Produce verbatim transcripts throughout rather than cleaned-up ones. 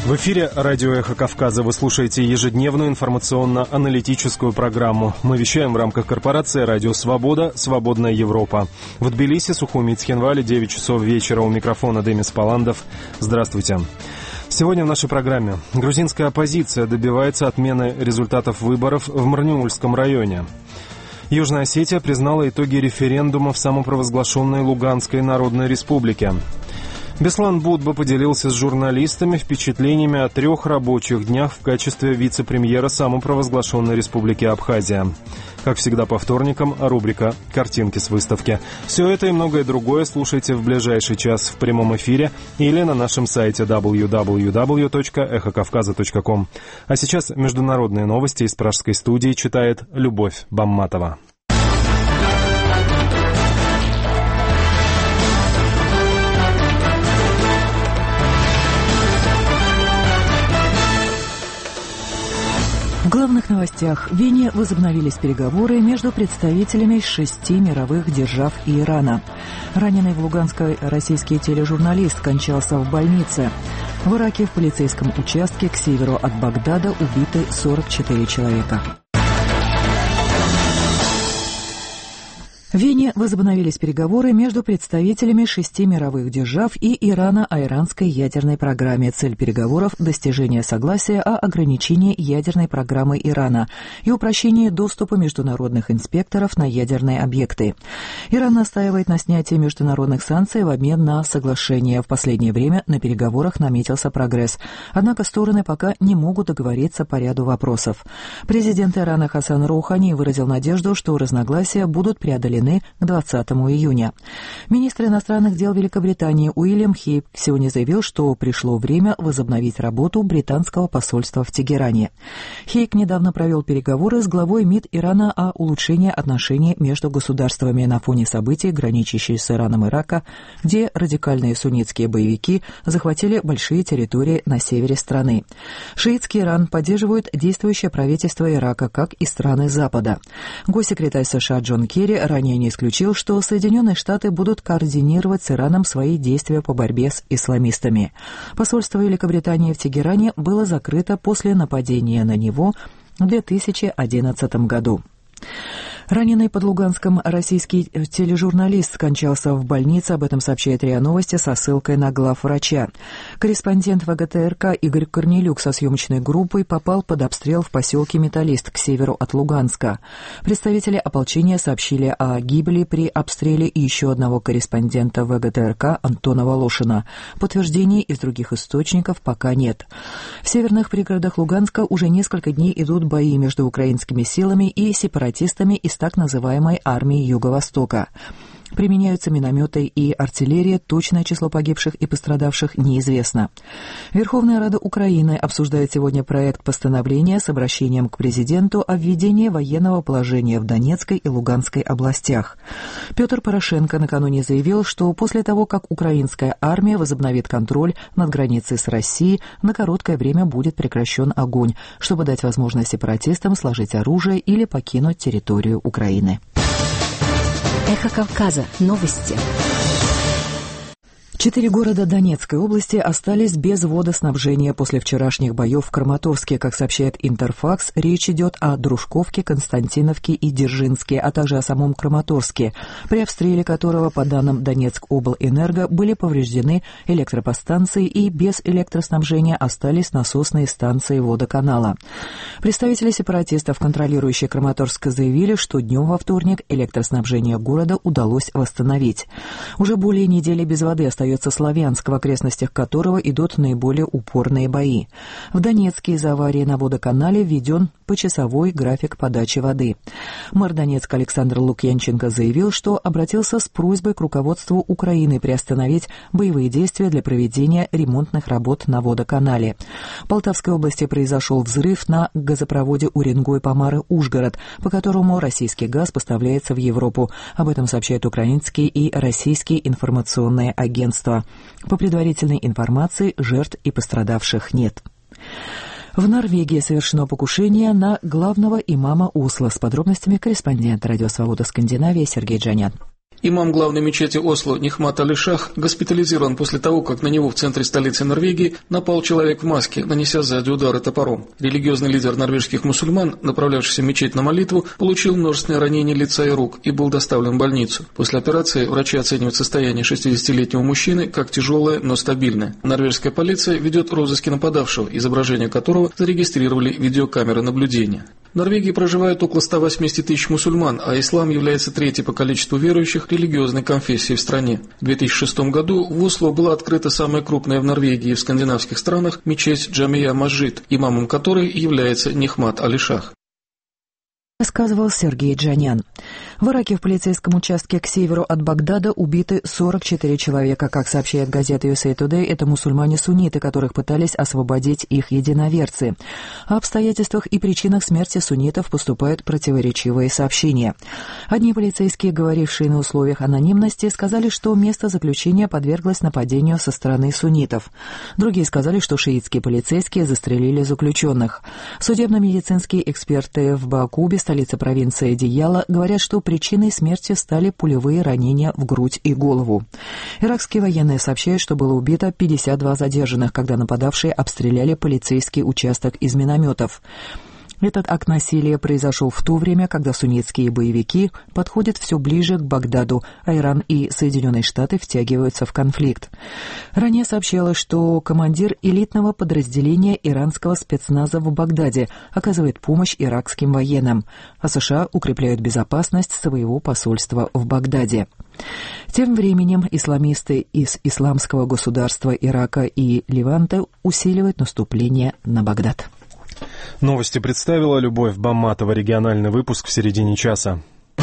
В эфире радио «Эхо Кавказа». Вы слушаете ежедневную информационно-аналитическую программу. Мы вещаем в рамках корпорации «Радио Свобода. Свободная Европа». В Тбилиси, Сухуми и Цхинвале, девять часов вечера. У микрофона Демис Паландов. Здравствуйте. Сегодня в нашей программе. Грузинская оппозиция добивается отмены результатов выборов в Марниульском районе. Южная Осетия признала итоги референдума в самопровозглашенной Луганской Народной Республике. Беслан Будба поделился с журналистами впечатлениями о трех рабочих днях в качестве вице-премьера самопровозглашенной Республики Абхазия. Как всегда по вторникам, рубрика «Картинки с выставки». Все это и многое другое слушайте в ближайший час в прямом эфире или на нашем сайте дабл ю дабл ю дабл ю точка эхо кавказа точка ком. А сейчас международные новости из пражской студии читает Любовь Бамматова. В главных новостях. В Вене возобновились переговоры между представителями шести мировых держав и Ирана. Раненый в Луганске российский тележурналист скончался в больнице. В Ираке в полицейском участке к северу от Багдада убиты сорок четыре человека. В Вене возобновились переговоры между представителями шести мировых держав и Ирана о иранской ядерной программе. Цель переговоров – достижение согласия о ограничении ядерной программы Ирана и упрощении доступа международных инспекторов на ядерные объекты. Иран настаивает на снятии международных санкций в обмен на соглашение. В последнее время на переговорах наметился прогресс. Однако стороны пока не могут договориться по ряду вопросов. Президент Ирана Хасан Роухани выразил надежду, что разногласия будут преодолены к двадцатому июня. Министр иностранных дел Великобритании Уильям Хейк сегодня заявил, что пришло время возобновить работу британского посольства в Тегеране. Хейк недавно провел переговоры с главой МИД Ирана о улучшении отношений между государствами на фоне событий, граничащих с Ираном Ирака, где радикальные суннитские боевики захватили большие территории на севере страны. Шиитский Иран поддерживает действующее правительство Ирака, как и страны Запада. Госсекретарь США Джон Керри ранее не исключил, что Соединенные Штаты будут координировать с Ираном свои действия по борьбе с исламистами. Посольство Великобритании в Тегеране было закрыто после нападения на него в две тысячи одиннадцатом году. Раненый под Луганском российский тележурналист скончался в больнице. Об этом сообщает РИА Новости со ссылкой на главврача. Корреспондент ВГТРК Игорь Корнелюк со съемочной группой попал под обстрел в поселке Металлист к северу от Луганска. Представители ополчения сообщили о гибели при обстреле еще одного корреспондента ВГТРК Антона Волошина. Подтверждений из других источников пока нет. В северных пригородах Луганска уже несколько дней идут бои между украинскими силами и сепаратистами из так называемой армии Юго-Востока. Применяются минометы и артиллерия, точное число погибших и пострадавших неизвестно. Верховная Рада Украины обсуждает сегодня проект постановления с обращением к президенту о введении военного положения в Донецкой и Луганской областях. Петр Порошенко накануне заявил, что после того, как украинская армия возобновит контроль над границей с Россией, на короткое время будет прекращен огонь, чтобы дать возможность сепаратистам сложить оружие или покинуть территорию Украины. Эхо Кавказа. Новости. Четыре города Донецкой области остались без водоснабжения после вчерашних боев в Краматорске. Как сообщает Интерфакс, речь идет о Дружковке, Константиновке и Дзержинске, а также о самом Краматорске, при обстреле которого, по данным Донецкоблэнерго, были повреждены электроподстанции и без электроснабжения остались насосные станции водоканала. Представители сепаратистов, контролирующие Краматорск, заявили, что днем во вторник электроснабжение города удалось восстановить. Уже более недели без воды остается Славянск, в окрестностях которого идут наиболее упорные бои. В Донецке из-за аварии на водоканале введен почасовой график подачи воды. Мэр Донецка Александр Лукьянченко заявил, что обратился с просьбой к руководству Украины приостановить боевые действия для проведения ремонтных работ на водоканале. В Полтавской области произошел взрыв на газопроводе Уренгой-Помары-Ужгород, по которому российский газ поставляется в Европу. Об этом сообщают украинские и российские информационные агентства. По предварительной информации, жертв и пострадавших нет. В Норвегии совершено покушение на главного имама Осло. С подробностями корреспондент «Радио Свобода Скандинавия» Сергей Джанян. Имам главной мечети Осло Нихмат Али-Шах госпитализирован после того, как на него в центре столицы Норвегии напал человек в маске, нанеся сзади удары топором. Религиозный лидер норвежских мусульман, направлявшийся в мечеть на молитву, получил множественные ранения лица и рук и был доставлен в больницу. После операции врачи оценивают состояние шестидесятилетнего мужчины как тяжелое, но стабильное. Норвежская полиция ведет розыски нападавшего, изображение которого зарегистрировали видеокамеры наблюдения. В Норвегии проживает около ста восьмидесяти тысяч мусульман, а ислам является третьей по количеству верующих религиозной конфессией в стране. В две тысячи шестом году в Осло была открыта самая крупная в Норвегии и в скандинавских странах мечеть Джамия Масджид, имамом которой является Нихмат Али-Шах. Рассказывал Сергей Джанян. В Ираке в полицейском участке к северу от Багдада убиты сорок четыре человека. Как сообщает газета ю эс эй Today, это мусульмане-сунниты, которых пытались освободить их единоверцы. О обстоятельствах и причинах смерти суннитов поступают противоречивые сообщения. Одни полицейские, говорившие на условиях анонимности, сказали, что место заключения подверглось нападению со стороны суннитов. Другие сказали, что шиитские полицейские застрелили заключенных. Судебно-медицинские эксперты в Баакубе, столица провинции Дияла, говорят, что причиной смерти стали пулевые ранения в грудь и голову. Иракские военные сообщают, что было убито пятьдесят два задержанных, когда нападавшие обстреляли полицейский участок из минометов. Этот акт насилия произошел в то время, когда суннитские боевики подходят все ближе к Багдаду, а Иран и Соединенные Штаты втягиваются в конфликт. Ранее сообщалось, что командир элитного подразделения иранского спецназа в Багдаде оказывает помощь иракским военным, а США укрепляют безопасность своего посольства в Багдаде. Тем временем исламисты из Исламского государства Ирака и Леванта усиливают наступление на Багдад. Новости представила Любовь Бамматова. Региональный выпуск в середине часа.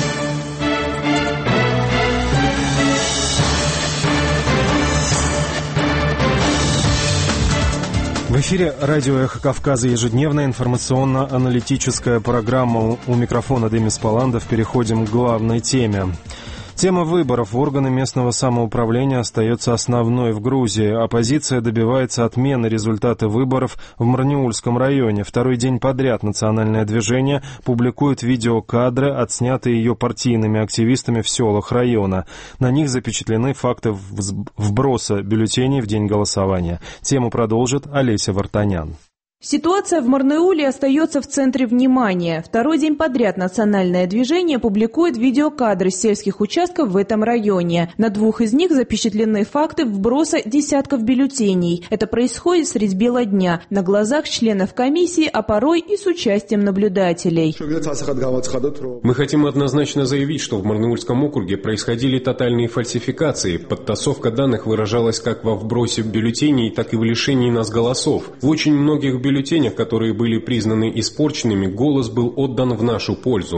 В эфире радио «Эхо Кавказа», ежедневная информационно-аналитическая программа. У микрофона Демис Паландов. Переходим к главной теме. Тема выборов в органы местного самоуправления остается основной в Грузии. Оппозиция добивается отмены результата выборов в Марниульском районе. Второй день подряд национальное движение публикует видеокадры, отснятые ее партийными активистами в селах района. На них запечатлены факты вброса бюллетеней в день голосования. Тему продолжит Олеся Вартанян. Ситуация в Марниуле остается в центре внимания. Второй день подряд национальное движение публикует видеокадры сельских участков в этом районе. На двух из них запечатлены факты вброса десятков бюллетеней. Это происходит средь бела дня, на глазах членов комиссии, а порой и с участием наблюдателей. Мы хотим однозначно заявить, что в Марниульском округе происходили тотальные фальсификации. Подтасовка данных выражалась как во вбросе бюллетеней, так и в лишении нас голосов. В очень многих бюллетенях В бюллетенях, которые были признаны испорченными, голос был отдан в нашу пользу.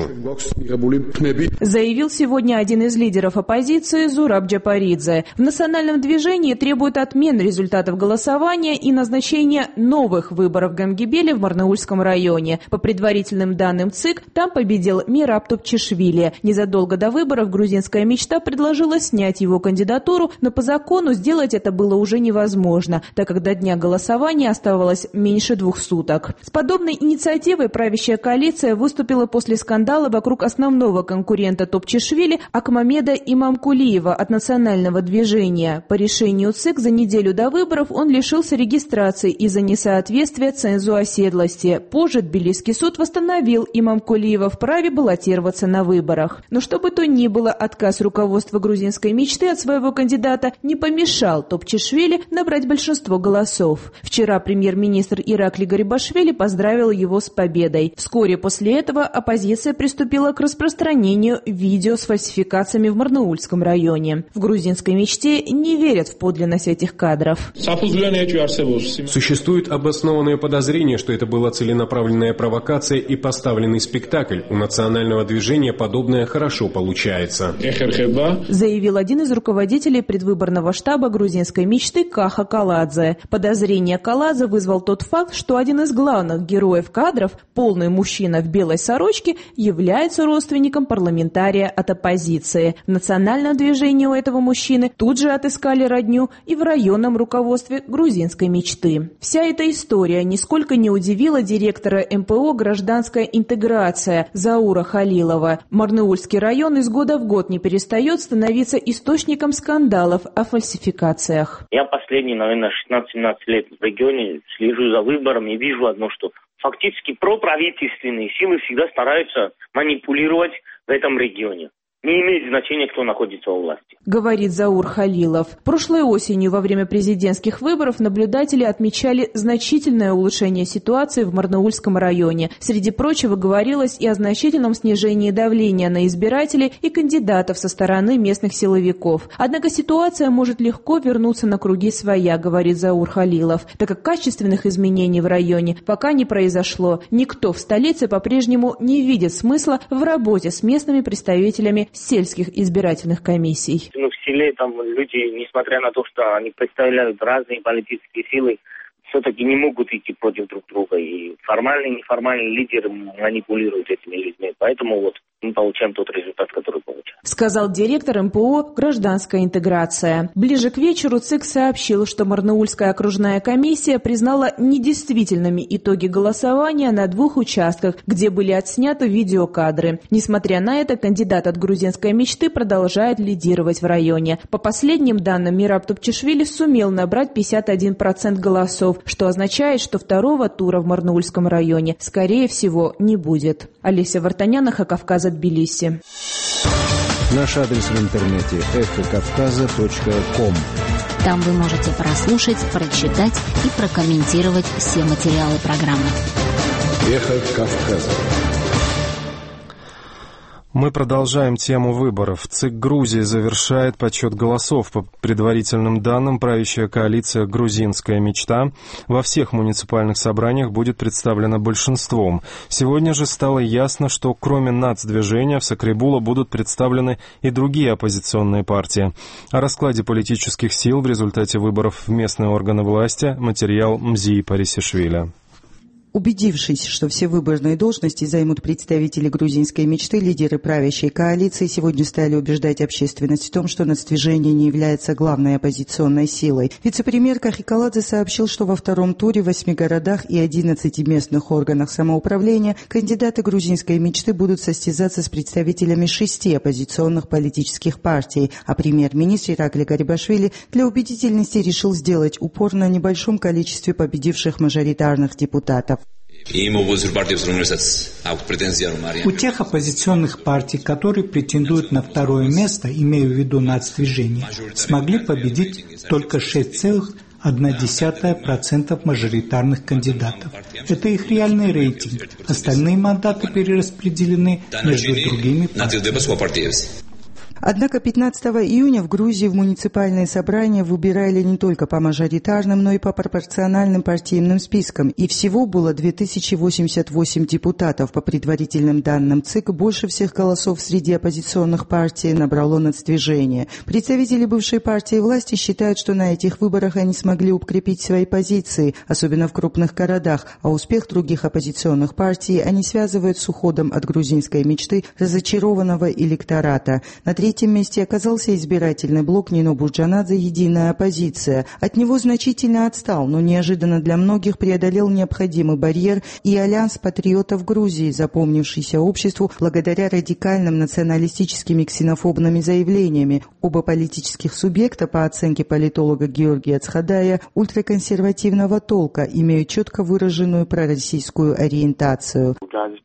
Заявил сегодня один из лидеров оппозиции Зураб Джапаридзе. В национальном движении требуют отмены результатов голосования и назначения новых выборов в Гамгибеле в Марниульском районе. По предварительным данным ЦИК, там победил Мираб Топчишвили. Незадолго до выборов грузинская мечта предложила снять его кандидатуру, но по закону сделать это было уже невозможно, так как до дня голосования оставалось меньше двух суток. С подобной инициативой правящая коалиция выступила после скандала вокруг основного конкурента Топчишвили Акмамеда Имамкулиева от национального движения. По решению ЦИК за неделю до выборов он лишился регистрации из-за несоответствия цензу оседлости. Позже Тбилисский суд восстановил Имамкулиева в праве баллотироваться на выборах. Но что бы то ни было, отказ руководства грузинской мечты от своего кандидата не помешал Топчишвили набрать большинство голосов. Вчера премьер-министр Иракли Гарибашвили поздравил его с победой. Вскоре после этого оппозиция приступила к распространению видео с фальсификациями в Марниульском районе. В грузинской мечте не верят в подлинность этих кадров. Существует обоснованное подозрение, что это была целенаправленная провокация и поставленный спектакль. У национального движения подобное хорошо получается. Заявил один из руководителей предвыборного штаба грузинской мечты Каха Каладзе. Подозрение Каладзе вызвал тот факт, что один из главных героев кадров, полный мужчина в белой сорочке, является родственником парламентария от оппозиции. В национальном движении у этого мужчины тут же отыскали родню и в районном руководстве грузинской мечты. Вся эта история нисколько не удивила директора эм пэ о «Гражданская интеграция» Заура Халилова. Марнеульский район из года в год не перестает становиться источником скандалов о фальсификациях. Я последние, наверное, шестнадцать-семнадцать лет в регионе слежу за выборами и вижу одно, что фактически проправительственные силы всегда стараются манипулировать в этом регионе. Не имеет значения, кто находится у власти. Говорит Заур Халилов. Прошлой осенью во время президентских выборов наблюдатели отмечали значительное улучшение ситуации в Марнеульском районе. Среди прочего говорилось и о значительном снижении давления на избирателей и кандидатов со стороны местных силовиков. Однако ситуация может легко вернуться на круги своя, говорит Заур Халилов, так как качественных изменений в районе пока не произошло. Никто в столице по-прежнему не видит смысла в работе с местными представителями сельских избирательных комиссий. Ну, в селе там люди, несмотря на то, что они представляют разные политические силы, все-таки не могут идти против друг друга. И формальные и неформальные лидеры манипулируют этими людьми. Поэтому вот мы получаем тот результат, который получаем. Сказал директор эм пэ о «Гражданская интеграция». Ближе к вечеру ЦИК сообщил, что Марнеульская окружная комиссия признала недействительными итоги голосования на двух участках, где были отсняты видеокадры. Несмотря на это, кандидат от грузинской мечты продолжает лидировать в районе. По последним данным, Мираб Топчишвили сумел набрать пятьдесят один процент голосов, что означает, что второго тура в Марнеульском районе, скорее всего, не будет. Олеся Вартанян, Эхо Кавказа, Тбилиси. Наш адрес в интернете эхо кавказа точка ком. Там вы можете прослушать, прочитать и прокомментировать все материалы программы. Эхо Кавказа. Мы продолжаем тему выборов. ЦИК Грузии завершает подсчет голосов. По предварительным данным, правящая коалиция «Грузинская мечта» во всех муниципальных собраниях будет представлена большинством. Сегодня же стало ясно, что кроме нацдвижения в Сакрибула будут представлены и другие оппозиционные партии. О раскладе политических сил в результате выборов в местные органы власти материал Мзии Парисишвили. Убедившись, что все выборные должности займут представители грузинской мечты, лидеры правящей коалиции сегодня стали убеждать общественность в том, что нацдвижение не является главной оппозиционной силой. Вице-премьер Кахикаладзе сообщил, что во втором туре в восьми городах и одиннадцати местных органах самоуправления кандидаты грузинской мечты будут состязаться с представителями шести оппозиционных политических партий, а премьер-министр Иракли Гарибашвили для убедительности решил сделать упор на небольшом количестве победивших мажоритарных депутатов. У тех оппозиционных партий, которые претендуют на второе место, имею в виду нацдвижение, смогли победить только шесть целых одна десятая процента мажоритарных кандидатов. Это их реальный рейтинг. Остальные мандаты перераспределены между другими партиями. Однако пятнадцатого июня в Грузии в муниципальные собрания выбирали не только по мажоритарным, но и по пропорциональным партийным спискам. И всего было две тысячи восемьдесят восемь депутатов. По предварительным данным ЦИК, больше всех голосов среди оппозиционных партий набрало нацдвижение. Представители бывшей партии власти считают, что на этих выборах они смогли укрепить свои позиции, особенно в крупных городах, а успех других оппозиционных партий они связывают с уходом от грузинской мечты разочарованного электората. На В третьем месте оказался избирательный блок Нино Бурджанадзе «Единая оппозиция». От него значительно отстал, но неожиданно для многих преодолел необходимый барьер и Альянс патриотов Грузии, запомнившийся обществу благодаря радикальным националистическим и ксенофобными заявлениями. Оба политических субъекта, по оценке политолога Георгия Цхадая, ультраконсервативного толка, имеют четко выраженную пророссийскую ориентацию.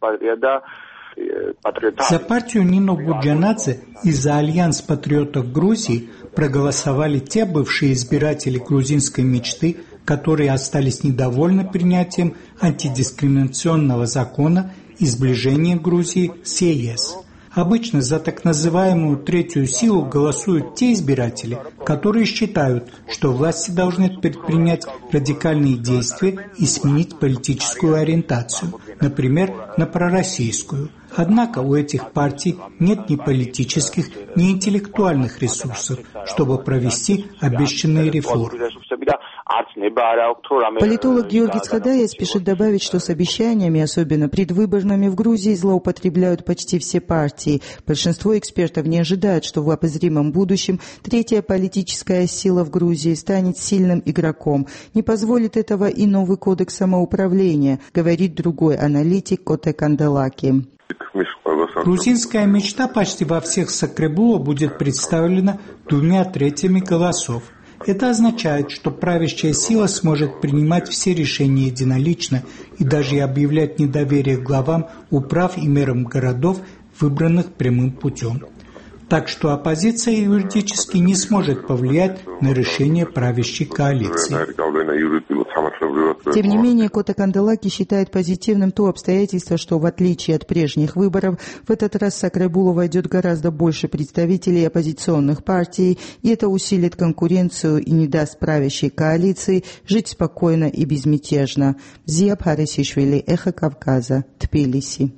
За партию Нино Бурджанадзе и за Альянс патриотов Грузии проголосовали те бывшие избиратели грузинской мечты, которые остались недовольны принятием антидискриминационного закона и сближением Грузии с ЕС. Обычно за так называемую третью силу голосуют те избиратели, которые считают, что власти должны предпринять радикальные действия и сменить политическую ориентацию, например, на пророссийскую. Однако у этих партий нет ни политических, ни интеллектуальных ресурсов, чтобы провести обещанные реформы. Политолог Георгий Цхадая спешит добавить, что с обещаниями, особенно предвыборными, в Грузии злоупотребляют почти все партии. Большинство экспертов не ожидают, что в обозримом будущем третья политическая сила в Грузии станет сильным игроком. Не позволит этого и новый кодекс самоуправления, говорит другой аналитик Коте Канделаки. Грузинская мечта почти во всех Сакребуло будет представлена двумя третьими голосов. Это означает, что правящая сила сможет принимать все решения единолично и даже объявлять недоверие главам управ и мэрам городов, выбранных прямым путем. Так что оппозиция юридически не сможет повлиять на решение правящей коалиции. Тем не менее, Коте Канделаки считает позитивным то обстоятельство, что в отличие от прежних выборов, в этот раз в Сакребуло войдет гораздо больше представителей оппозиционных партий, и это усилит конкуренцию и не даст правящей коалиции жить спокойно и безмятежно. Зия Бхарисишвили, Эхо Кавказа, Тбилиси.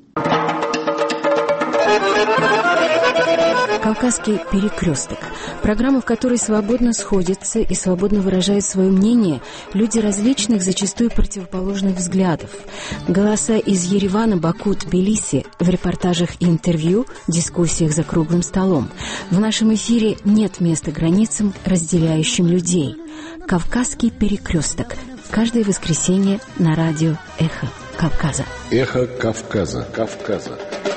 «Кавказский перекресток» – программа, в которой свободно сходятся и свободно выражают свое мнение люди различных, зачастую противоположных взглядов. Голоса из Еревана, Баку, Тбилиси в репортажах и интервью, дискуссиях за круглым столом. В нашем эфире нет места границам, разделяющим людей. «Кавказский перекресток» – каждое воскресенье на радио «Эхо Кавказа». «Эхо Кавказа». Кавказа.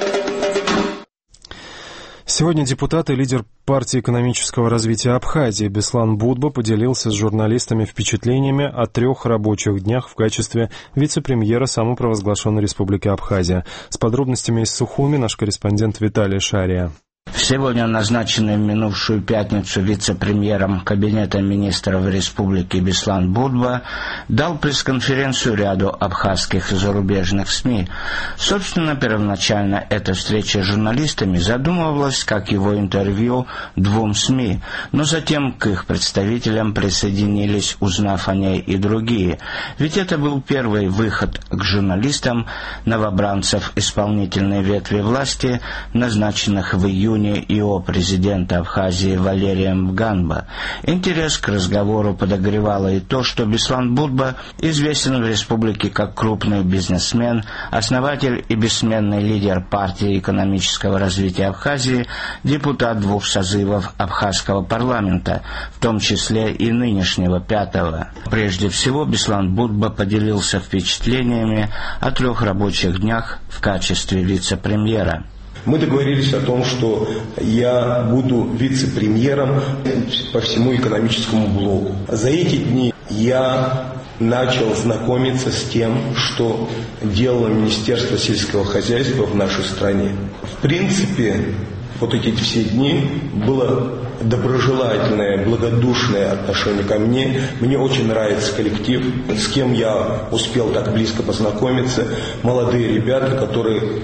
Сегодня депутат и лидер партии экономического развития Абхазии Беслан Будба поделился с журналистами впечатлениями о трех рабочих днях в качестве вице-премьера самопровозглашенной Республики Абхазия. С подробностями из Сухуми наш корреспондент Виталий Шария. Сегодня назначенный в минувшую пятницу вице-премьером Кабинета министров Республики Беслан Будба дал пресс-конференцию ряду абхазских и зарубежных СМИ. Собственно, первоначально эта встреча с журналистами задумывалась как его интервью двум СМИ, но затем к их представителям присоединились, узнав о ней и другие. Ведь это был первый выход к журналистам новобранцев исполнительной ветви власти, назначенных в июне и о президента Абхазии Валерием Ганба. Интерес к разговору подогревало и то, что Беслан Будба известен в республике как крупный бизнесмен, основатель и бессменный лидер партии экономического развития Абхазии, депутат двух созывов абхазского парламента, в том числе и нынешнего пятого. Прежде всего, Беслан Будба поделился впечатлениями о трех рабочих днях в качестве вице-премьера. Мы договорились о том, что я буду вице-премьером по всему экономическому блоку. За эти дни я начал знакомиться с тем, что делало Министерство сельского хозяйства в нашей стране. В принципе, вот эти все дни было доброжелательное, благодушное отношение ко мне. Мне очень нравится коллектив, с кем я успел так близко познакомиться. Молодые ребята, которые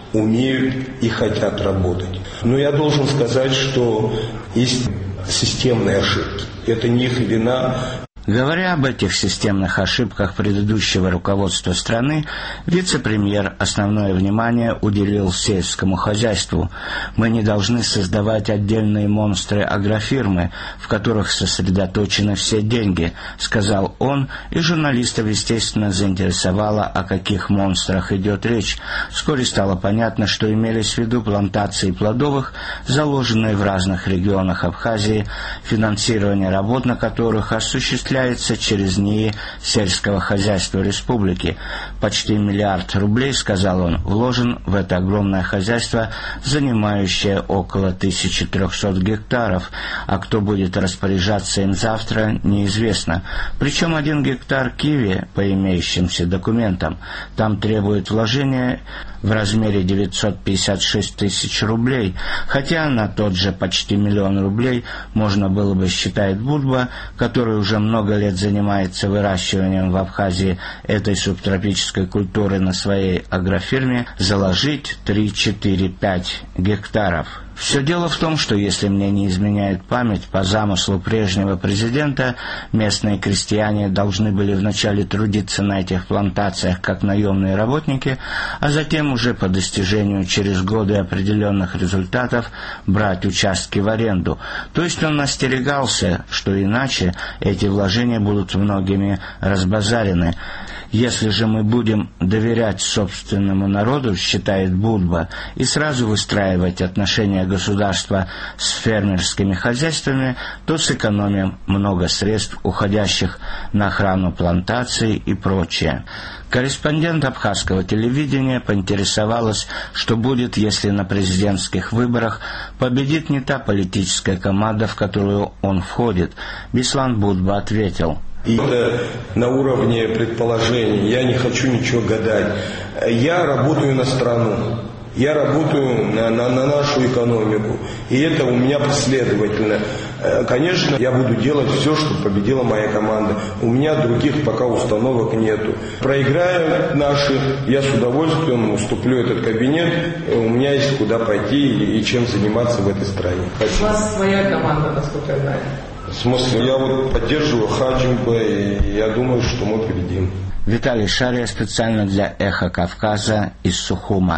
умеют и хотят работать. Но я должен сказать, что есть системные ошибки. Это не их вина. Говоря об этих системных ошибках предыдущего руководства страны, вице-премьер основное внимание уделил сельскому хозяйству. «Мы не должны создавать отдельные монстры-агрофирмы, в которых сосредоточены все деньги», — сказал он, и журналистов, естественно, заинтересовало, о каких монстрах идет речь. Вскоре стало понятно, что имелись в виду плантации плодовых, заложенные в разных регионах Абхазии, финансирование работ на которых осуществляется через НИИ сельского хозяйства республики. Почти миллиард рублей, сказал он, вложен в это огромное хозяйство, занимающее около тысячи трехсот гектаров, а кто будет распоряжаться им завтра, неизвестно. Причем один гектар киви, по имеющимся документам, там требует вложения в размере девятьсот пятьдесят шесть тысяч рублей, хотя на тот же почти миллион рублей можно было бы, считает Будба, который уже много лет занимается выращиванием в Абхазии этой субтропической культуры на своей агрофирме, заложить три, четыре, пять гектаров. Все дело в том, что, если мне не изменяет память, по замыслу прежнего президента, местные крестьяне должны были вначале трудиться на этих плантациях как наемные работники, а затем уже по достижению через годы определенных результатов брать участки в аренду. То есть он остерегался, что иначе эти вложения будут многими разбазарены. Если же мы будем доверять собственному народу, считает Будба, и сразу выстраивать отношения государства с фермерскими хозяйствами, то сэкономим много средств, уходящих на охрану плантаций и прочее. Корреспондент абхазского телевидения поинтересовалась, что будет, если на президентских выборах победит не та политическая команда, в которую он входит. Беслан Будба ответил: И это на уровне предположений. Я не хочу ничего гадать. Я работаю на страну. Я работаю на, на, на нашу экономику. И это у меня последовательно. Конечно, я буду делать все, чтобы победила моя команда. У меня других пока установок нету. Проиграют наши, я с удовольствием уступлю этот кабинет. У меня есть куда пойти и чем заниматься в этой стране. У вас своя команда, насколько я знаю. В смысле, я вот поддерживаю Хаджимба, и я думаю, что мы победим. Виталий Шария специально для «Эхо Кавказа» из Сухума.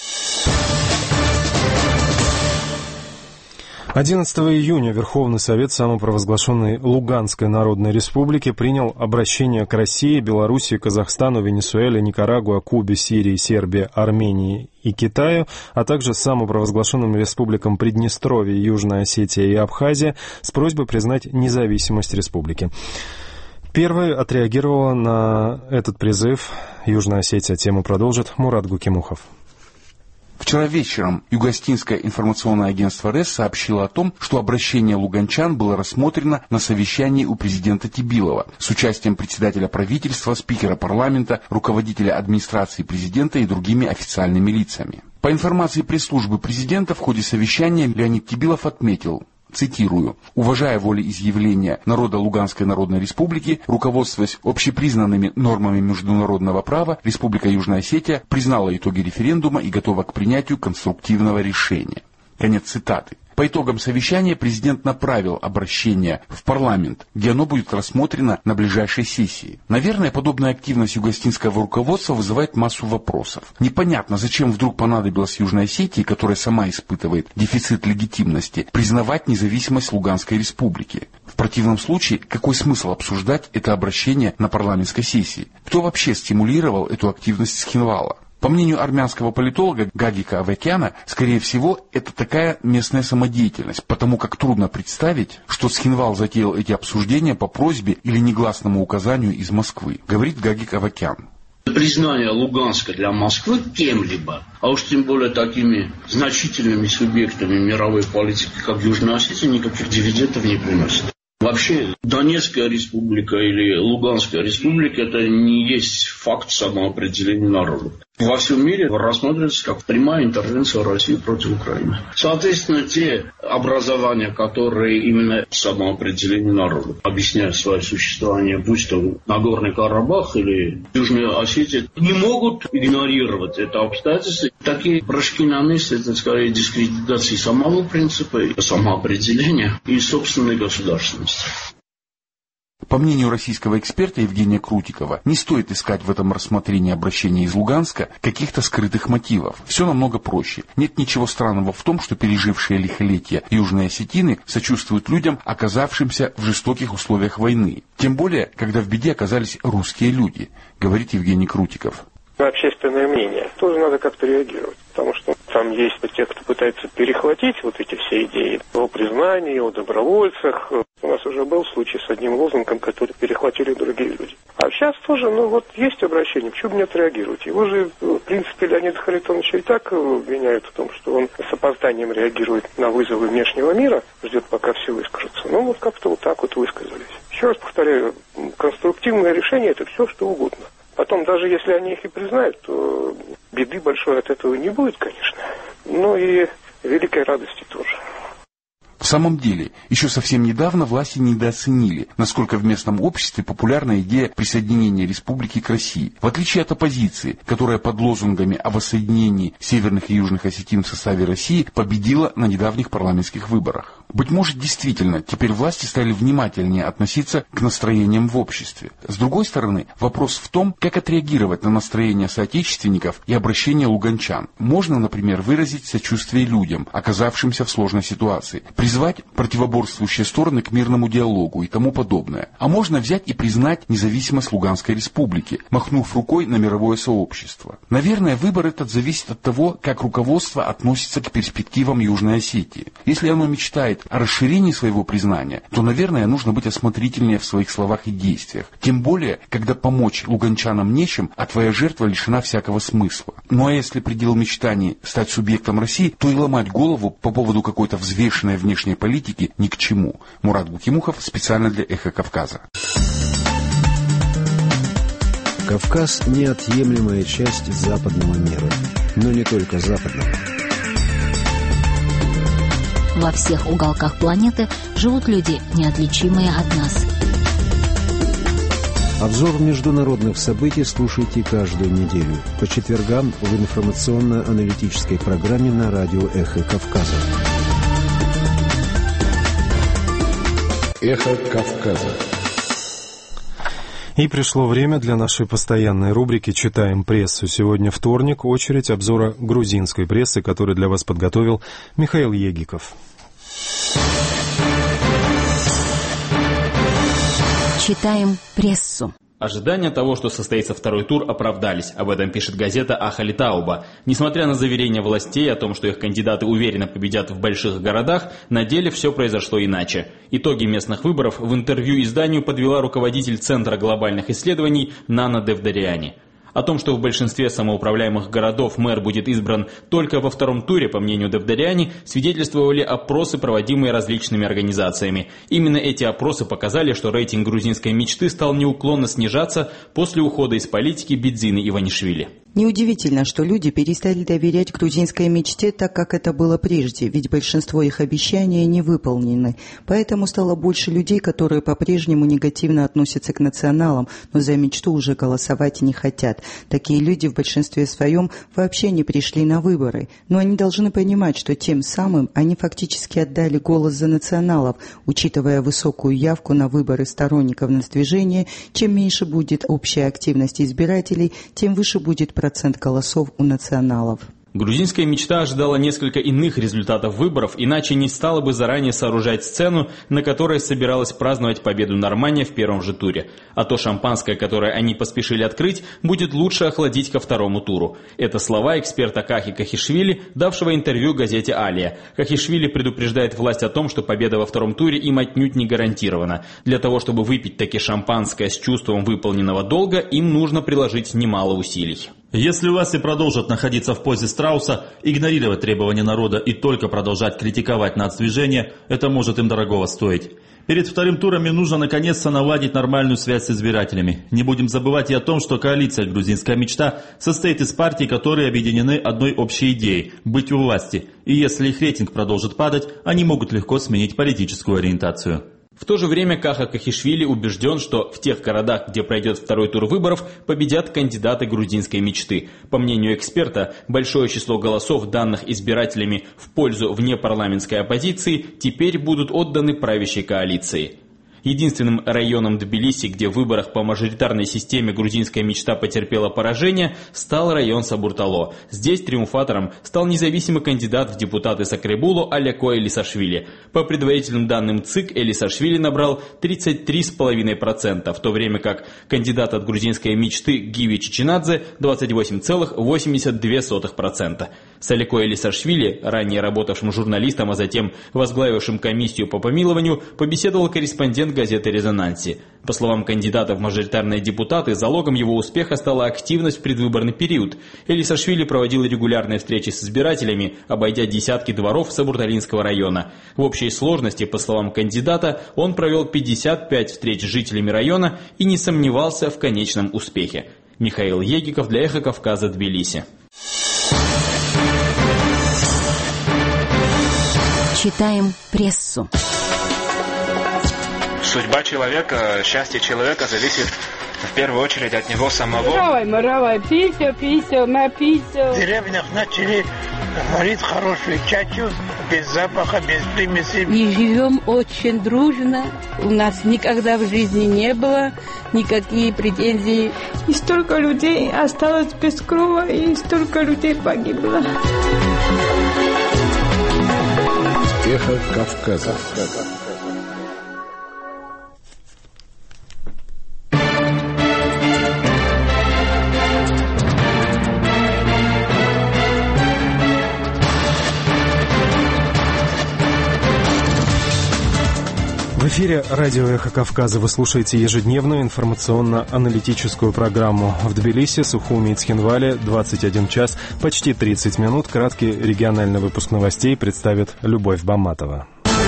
одиннадцатого июня Верховный Совет самопровозглашенной Луганской Народной Республики принял обращение к России, Белоруссии, Казахстану, Венесуэле, Никарагуа, Кубе, Сирии, Сербии, Армении и Китаю, а также самопровозглашенным республикам Приднестровья, Южная Осетия и Абхазия с просьбой признать независимость республики. Первой отреагировала на этот призыв Южная Осетия. Тему продолжит Мурат Гукимухов. Вчера вечером Юго-Остинское информационное агентство РЭС сообщило о том, что обращение луганчан было рассмотрено на совещании у президента Тибилова с участием председателя правительства, спикера парламента, руководителя администрации президента и другими официальными лицами. По информации пресс-службы президента, в ходе совещания Леонид Тибилов отметил, цитирую: «Уважая волеизъявления народа Луганской Народной Республики, руководствуясь общепризнанными нормами международного права, Республика Южная Осетия признала итоги референдума и готова к принятию конструктивного решения». Конец цитаты. По итогам совещания президент направил обращение в парламент, где оно будет рассмотрено на ближайшей сессии. Наверное, подобная активность юго-остинского руководства вызывает массу вопросов. Непонятно, зачем вдруг понадобилось Южной Осетии, которая сама испытывает дефицит легитимности, признавать независимость Луганской Республики. В противном случае, какой смысл обсуждать это обращение на парламентской сессии? Кто вообще стимулировал эту активность Схинвала? По мнению армянского политолога Гагика Авакяна, скорее всего, это такая местная самодеятельность, потому как трудно представить, что Схинвал затеял эти обсуждения по просьбе или негласному указанию из Москвы, говорит Гагик Авакян. Признание Луганска для Москвы кем-либо, а уж тем более такими значительными субъектами мировой политики, как Южная Осетия, никаких дивидендов не приносит. Вообще, Донецкая республика или Луганская республика – это не есть факт самоопределения народа. Во всем мире рассматривается как прямая интервенция России против Украины. Соответственно, те образования, которые именно самоопределение народа объясняют свое существование, будь то Нагорный Карабах или Южная Осетия, не могут игнорировать это обстоятельство. Такие прыжки на место – это скорее дискредитация самого принципа, самоопределения и собственной государственности. По мнению российского эксперта Евгения Крутикова, не стоит искать в этом рассмотрении обращения из Луганска каких-то скрытых мотивов. Все намного проще. Нет ничего странного в том, что пережившие лихолетие южные осетины сочувствуют людям, оказавшимся в жестоких условиях войны. Тем более, когда в беде оказались русские люди, говорит Евгений Крутиков. Общественное мнение тоже надо как-то реагировать, потому что там есть те, кто пытается перехватить вот эти все идеи о признании, о добровольцах. У нас уже был случай с одним лозунгом, который перехватили другие люди. А сейчас тоже, ну вот есть обращение, почему бы не отреагировать? Его же, в принципе, Леонид Харитонович и так обвиняют в том, что он с опозданием реагирует на вызовы внешнего мира, ждет, пока все выскажутся. Ну вот как-то вот так вот высказались. Еще раз повторяю, конструктивное решение – это все, что угодно. Потом, даже если они их и признают, то беды большой от этого не будет, конечно. Но и великой радости тоже. В самом деле, еще совсем недавно власти недооценили, насколько в местном обществе популярна идея присоединения республики к России. В отличие от оппозиции, которая под лозунгами о воссоединении северных и южных осетин в составе России победила на недавних парламентских выборах. Быть может, действительно, теперь власти стали внимательнее относиться к настроениям в обществе. С другой стороны, вопрос в том, как отреагировать на настроения соотечественников и обращение луганчан. Можно, например, выразить сочувствие людям, оказавшимся в сложной ситуации, призвать противоборствующие стороны к мирному диалогу и тому подобное. А можно взять и признать независимость Луганской республики, махнув рукой на мировое сообщество. Наверное, выбор этот зависит от того, как руководство относится к перспективам Южной Осетии. Если оно мечтает о расширении своего признания, то, наверное, нужно быть осмотрительнее в своих словах и действиях. Тем более, когда помочь луганчанам нечем, а твоя жертва лишена всякого смысла. Ну а если предел мечтаний стать субъектом России, то и ломать голову по поводу какой-то взвешенной внешней политики ни к чему. Мурат Гукимухов специально для «Эхо Кавказа». Кавказ – неотъемлемая часть западного мира, но не только западного. Во всех уголках планеты живут люди, неотличимые от нас. Обзор международных событий слушайте каждую неделю по четвергам в информационно-аналитической программе на радио «Эхо Кавказа». «Эхо Кавказа». И пришло время для нашей постоянной рубрики «Читаем прессу». Сегодня вторник, очередь обзора грузинской прессы, который для вас подготовил Михаил Егиков. Читаем прессу. Ожидания того, что состоится второй тур, оправдались. Об этом пишет газета «Ахали Тауба». Несмотря на заверения властей о том, что их кандидаты уверенно победят в больших городах, на деле все произошло иначе. Итоги местных выборов в интервью изданию подвела руководитель Центра глобальных исследований Нана Девдариани. О том, что в большинстве самоуправляемых городов мэр будет избран только во втором туре, по мнению Девдариани, свидетельствовали опросы, проводимые различными организациями. Именно эти опросы показали, что рейтинг грузинской мечты стал неуклонно снижаться после ухода из политики Бидзины Иванишвили. Неудивительно, что люди перестали доверять грузинской мечте так, как это было прежде, ведь большинство их обещаний не выполнены. Поэтому стало больше людей, которые по-прежнему негативно относятся к националам, но за мечту уже голосовать не хотят. Такие люди в большинстве своем вообще не пришли на выборы. Но они должны понимать, что тем самым они фактически отдали голос за националов, учитывая высокую явку на выборы сторонников нацдвижения. Чем меньше будет общая активность избирателей, тем выше будет процент голосов у националов. Грузинская мечта ожидала несколько иных результатов выборов, иначе не стала бы заранее сооружать сцену, на которой собиралась праздновать победу Нормания в первом же туре. А то шампанское, которое они поспешили открыть, будет лучше охладить ко второму туру. Это слова эксперта Кахи Кахишвили, давшего интервью газете «Алия». Кахишвили предупреждает власть о том, что победа во втором туре им отнюдь не гарантирована. Для того, чтобы выпить таки шампанское с чувством выполненного долга, им нужно приложить немало усилий. Если власти продолжат находиться в позе страуса, игнорировать требования народа и только продолжать критиковать нацдвижение, это может им дорогого стоить. Перед вторым туром им нужно наконец-то наладить нормальную связь с избирателями. Не будем забывать и о том, что коалиция «Грузинская мечта» состоит из партий, которые объединены одной общей идеей – быть у власти. И если их рейтинг продолжит падать, они могут легко сменить политическую ориентацию. В то же время Каха Кахишвили убежден, что в тех городах, где пройдет второй тур выборов, победят кандидаты грузинской мечты. По мнению эксперта, большое число голосов, данных избирателями в пользу внепарламентской оппозиции, теперь будут отданы правящей коалиции. Единственным районом Тбилиси, где в выборах по мажоритарной системе грузинская мечта потерпела поражение, стал район Сабуртало. Здесь триумфатором стал независимый кандидат в депутаты Сакребулу Аляко Элисашвили. По предварительным данным ЦИК, Элисашвили набрал тридцать три целых пять десятых процента, в то время как кандидат от грузинской мечты Гиви Чичинадзе двадцать восемь целых восемьдесят две сотых процента. С Аляко Элисашвили, ранее работавшим журналистом, а затем возглавившим комиссию по помилованию, побеседовал корреспондент газеты «Резонанси». По словам кандидата в мажоритарные депутаты, залогом его успеха стала активность в предвыборный период. Элисашвили проводил регулярные встречи с избирателями, обойдя десятки дворов Сабурталинского района. В общей сложности, по словам кандидата, он провел пятьдесят пять встреч с жителями района и не сомневался в конечном успехе. Михаил Егиков для «Эхо Кавказа», Тбилиси. Читаем прессу. Судьба человека, счастье человека зависит в первую очередь от него самого. В деревнях начали варить хорошую чачу, без запаха, без примесей. И живем очень дружно. У нас никогда в жизни не было никакие претензий. И столько людей осталось без крова, и столько людей погибло. Эхо Кавказа. В эфире радио «Эхо Кавказа». Вы слушаете ежедневную информационно-аналитическую программу. В Тбилиси, Сухуми и Цхинвале двадцать один час, почти тридцать минут. Краткий региональный выпуск новостей представит Любовь Баматова.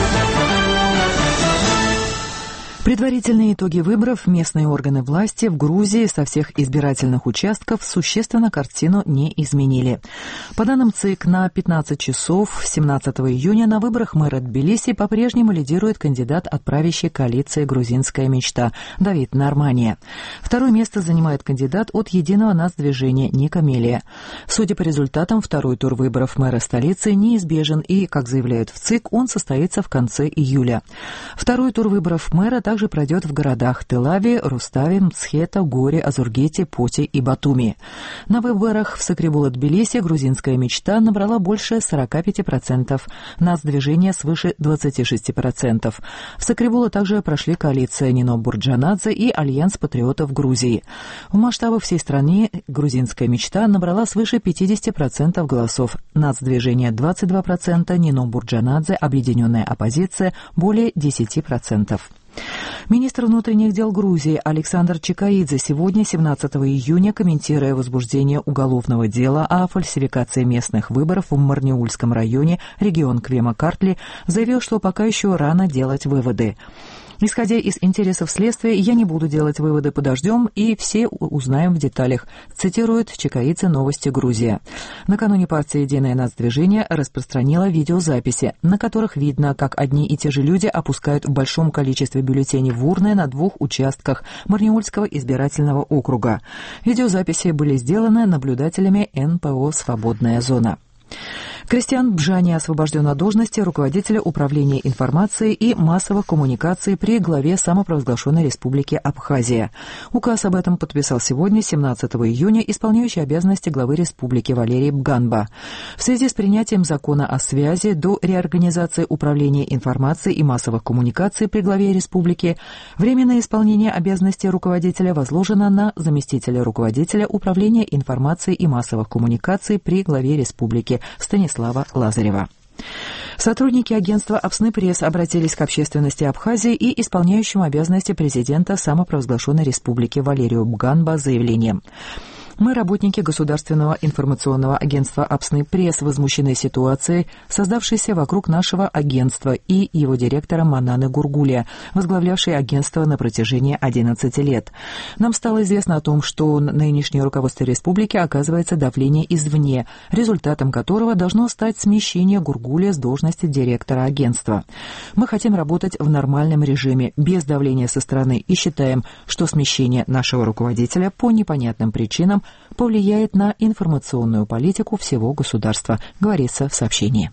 Предварительные итоги выборов местные органы власти в Грузии со всех избирательных участков существенно картину не изменили. По данным ЦИК, на пятнадцать часов семнадцатого июня на выборах мэра Тбилиси по-прежнему лидирует кандидат от правящей коалиции «Грузинская мечта» Давид Нормания. Второе место занимает кандидат от «Единого нацдвижения» Ника Мелия. Судя по результатам, второй тур выборов мэра столицы неизбежен и, как заявляют в ЦИК, он состоится в конце июля. Второй тур выборов мэра также пройдет в городах Тель-Авиве, Руставе, Мцхета, Горе, Азургете, Поте и Батуми. На выборах в Сакребула-Тбилиси «Грузинская мечта» набрала больше сорок пять процентов, нацдвижение свыше двадцать шесть процентов. В Сакребула также прошли коалиция Нино Бурджанадзе и Альянс патриотов Грузии. В масштабах всей страны «Грузинская мечта» набрала свыше пятьдесят процентов голосов, нацдвижение двадцать два процента, Нино Бурджанадзе, объединенная оппозиция более десять процентов. Министр внутренних дел Грузии Александр Чикаидзе сегодня, семнадцатого июня, комментируя возбуждение уголовного дела о фальсификации местных выборов в Марниульском районе, регион Квема-Картли, заявил, что пока еще рано делать выводы. Исходя из интересов следствия, я не буду делать выводы, подождем и все узнаем в деталях, цитирует Чикаидзе «Новости Грузия». Накануне партия «Единое нацдвижение» распространила видеозаписи, на которых видно, как одни и те же люди опускают в большом количестве бюллетеней в урны на двух участках Марниульского избирательного округа. Видеозаписи были сделаны наблюдателями эн пэ о «Свободная зона». Кристиан Бжани освобожден от должности руководителя управления информацией и массовых коммуникаций при главе самопровозглашенной республики Абхазия. Указ об этом подписал сегодня, семнадцатого июня, исполняющий обязанности главы республики Валерий Бганба. В связи с принятием закона о связи до реорганизации управления информацией и массовых коммуникаций при главе республики, временное исполнение обязанностей руководителя возложено на заместителя руководителя управления информацией и массовых коммуникаций при главе республики Станислава Лазарева. Сотрудники агентства «Апсны Пресс» обратились к общественности Абхазии и исполняющему обязанности президента самопровозглашенной республики Валерию Бганба с заявлением. Мы, работники Государственного информационного агентства «Апсны Пресс», возмущены ситуацией, создавшейся вокруг нашего агентства и его директора Мананы Гургулия, возглавлявшей агентство на протяжении одиннадцати лет. Нам стало известно о том, что нынешнее руководство республики оказывается давление извне, результатом которого должно стать смещение Гургулия с должности директора агентства. Мы хотим работать в нормальном режиме, без давления со стороны, и считаем, что смещение нашего руководителя по непонятным причинам повлияет на информационную политику всего государства, говорится в сообщении.